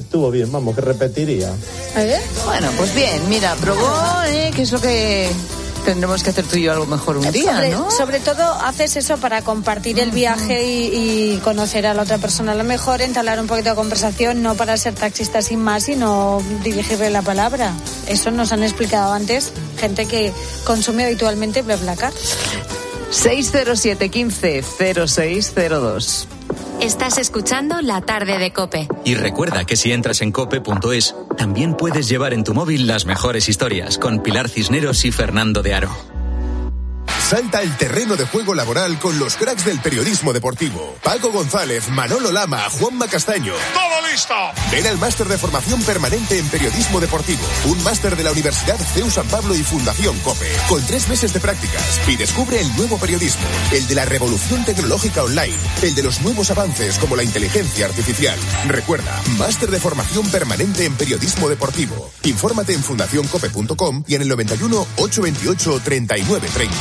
Speaker 16: estuvo bien, vamos, que repetiría.
Speaker 7: ¿Eh? Bueno, pues bien, mira, probó, ¿eh? ¿Qué es lo que tendremos que hacer tú y yo algo mejor un día,
Speaker 13: sobre,
Speaker 7: ¿no?
Speaker 13: sobre todo haces eso para compartir el viaje y, y conocer a la otra persona. A lo mejor entablar un poquito de conversación, no para ser taxista sin más, sino dirigirle la palabra. Eso nos han explicado antes gente que consume habitualmente BlaBlaCar.
Speaker 7: seis cero siete, quince, cero seis cero dos.
Speaker 2: Estás escuchando La Tarde de COPE.
Speaker 18: Y recuerda que si entras en cope punto es, también puedes llevar en tu móvil las mejores historias con Pilar Cisneros y Fernando de Aro.
Speaker 17: Salta al terreno de juego laboral con los cracks del periodismo deportivo. Paco González, Manolo Lama, Juanma Castaño.
Speaker 19: ¡Todo listo!
Speaker 17: Ven al máster de formación permanente en periodismo deportivo. Un máster de la Universidad C E U San Pablo y Fundación COPE. Con tres meses de prácticas. Y descubre el nuevo periodismo. El de la revolución tecnológica online. El de los nuevos avances como la inteligencia artificial. Recuerda, máster de formación permanente en periodismo deportivo. Infórmate en fundación cope punto com y en el noventa y uno, ochocientos veintiocho, treinta y nueve treinta.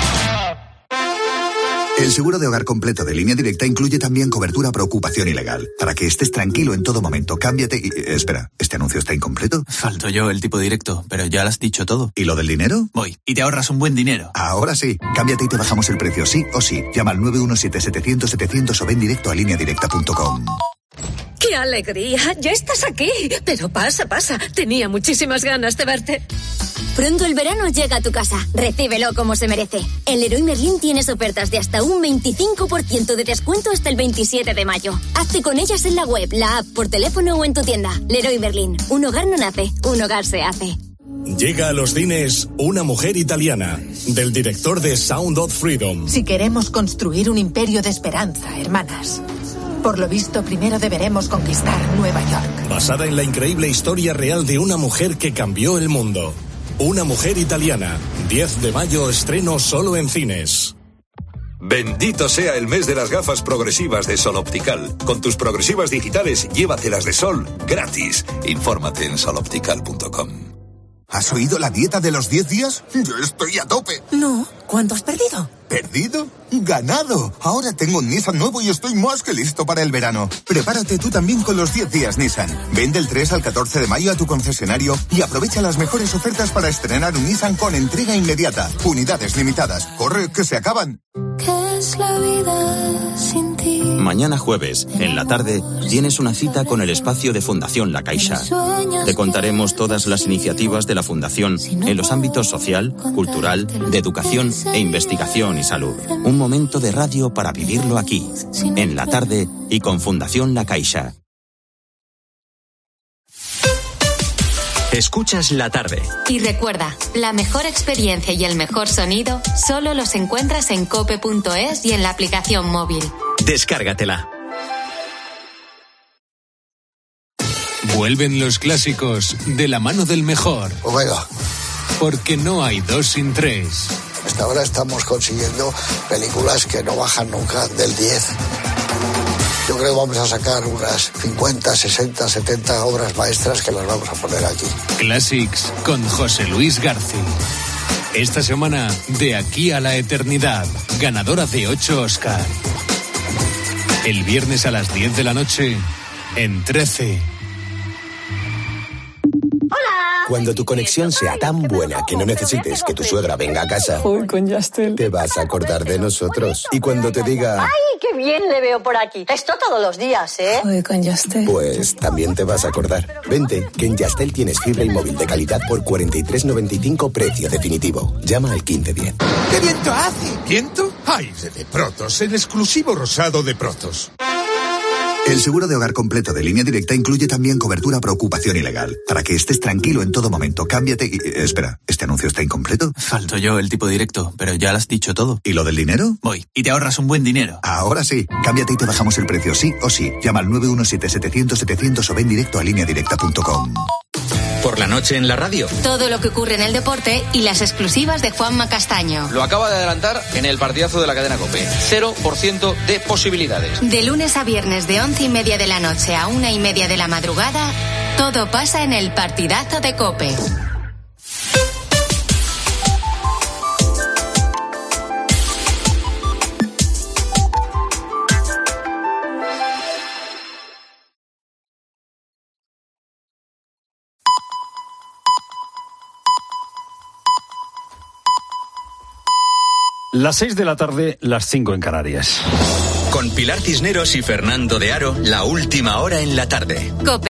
Speaker 20: El seguro de hogar completo de Línea Directa incluye también cobertura por ocupación ilegal. Para que estés tranquilo en todo momento, cámbiate y... Eh, espera, ¿este anuncio está incompleto?
Speaker 21: Falto yo, el tipo directo, pero ya lo has dicho todo.
Speaker 20: ¿Y lo del dinero?
Speaker 21: Voy, y te ahorras un buen dinero.
Speaker 20: Ahora sí, cámbiate y te bajamos el precio, sí o sí. Llama al nueve uno siete, setecientos, setecientos o ven directo a línea directa punto com.
Speaker 22: ¡Qué alegría! ¡Ya estás aquí! Pero pasa, pasa. Tenía muchísimas ganas de verte.
Speaker 23: Pronto el verano llega a tu casa. Recíbelo como se merece. En Leroy Merlin tienes ofertas de hasta un veinticinco por ciento de descuento hasta el veintisiete de mayo. Hazte con ellas en la web, la app, por teléfono o en tu tienda. Leroy Merlin. Un hogar no nace, un hogar se hace.
Speaker 25: Llega a los cines Una mujer italiana, del director de Sound of Freedom.
Speaker 26: Si queremos construir un imperio de esperanza, hermanas, por lo visto primero deberemos conquistar Nueva York.
Speaker 25: Basada en la increíble historia real de una mujer que cambió el mundo. Una mujer italiana, diez de mayo, estreno solo en cines.
Speaker 28: Bendito sea el mes de las gafas progresivas de Sol Optical. Con tus progresivas digitales, llévatelas de sol gratis. Infórmate en sol optical punto com.
Speaker 17: ¿Has oído la dieta de los diez días? Yo estoy a tope.
Speaker 26: No, ¿cuánto has perdido?
Speaker 17: ¿Perdido? ¡Ganado! Ahora tengo un Nissan nuevo y estoy más que listo para el verano. Prepárate tú también con los diez días Nissan. Vende el tres al catorce de mayo a tu concesionario y aprovecha las mejores ofertas para estrenar un Nissan con entrega inmediata. Unidades limitadas. ¡Corre, que se acaban!
Speaker 12: ¿Qué es la vida sin ti?
Speaker 18: Mañana jueves, en la tarde, tienes una cita con el espacio de Fundación La Caixa. Te contaremos todas las iniciativas de la Fundación en los ámbitos social, cultural, de educación e investigación y salud. Un momento de radio para vivirlo aquí, en la tarde y con Fundación La Caixa. Escuchas La Tarde.
Speaker 2: Y recuerda, la mejor experiencia y el mejor sonido solo los encuentras en cope punto es y en la aplicación móvil.
Speaker 18: Descárgatela.
Speaker 29: Vuelven los clásicos de la mano del mejor.
Speaker 30: Omega.
Speaker 29: Porque no hay dos sin tres.
Speaker 30: Hasta ahora estamos consiguiendo películas que no bajan nunca del diez. Yo creo que vamos a sacar unas cincuenta, sesenta, setenta obras maestras que las vamos a poner aquí.
Speaker 29: Classics con José Luis García. Esta semana, De aquí a la eternidad, ganadora de ocho Oscar. El viernes a las diez de la noche, en trece.
Speaker 31: Cuando tu conexión sea tan buena que no necesites que tu suegra venga a casa,
Speaker 32: Uy, con Yastel,
Speaker 31: te vas a acordar de nosotros. Y cuando te diga...
Speaker 33: ¡Ay, qué bien le veo por aquí! Esto todos los días, ¿eh?
Speaker 32: Uy, con Yastel,
Speaker 31: pues también te vas a acordar. Vente, que en Yastel tienes fibra y móvil de calidad por cuarenta y tres noventa y cinco, precio definitivo. Llama al quince diez.
Speaker 34: ¿Qué viento hace? ¿Viento? Aire de Protos, el exclusivo rosado de Protos.
Speaker 20: El seguro de hogar completo de Línea Directa incluye también cobertura por ocupación ilegal. Para que estés tranquilo en todo momento, cámbiate y... Eh, espera, ¿este anuncio está incompleto?
Speaker 21: Falto yo, el tipo directo, pero ya lo has dicho todo.
Speaker 20: ¿Y lo del dinero?
Speaker 21: Voy, y te ahorras un buen dinero.
Speaker 20: Ahora sí, cámbiate y te bajamos el precio, sí o sí. Llama al nueve uno siete, setecientos, setecientos o ven directo a línea directa punto com.
Speaker 18: Por la noche en la radio.
Speaker 2: Todo lo que ocurre en el deporte y las exclusivas de Juanma Castaño.
Speaker 5: Lo acaba de adelantar en el partidazo de la cadena COPE. Cero por ciento de posibilidades.
Speaker 2: De lunes a viernes de once y media de la noche a una y media de la madrugada, todo pasa en el partidazo de COPE.
Speaker 1: Las seis de la tarde, las cinco en Canarias.
Speaker 3: Con Pilar Cisneros y Fernando de Aro, la última hora en la tarde.
Speaker 2: COPE.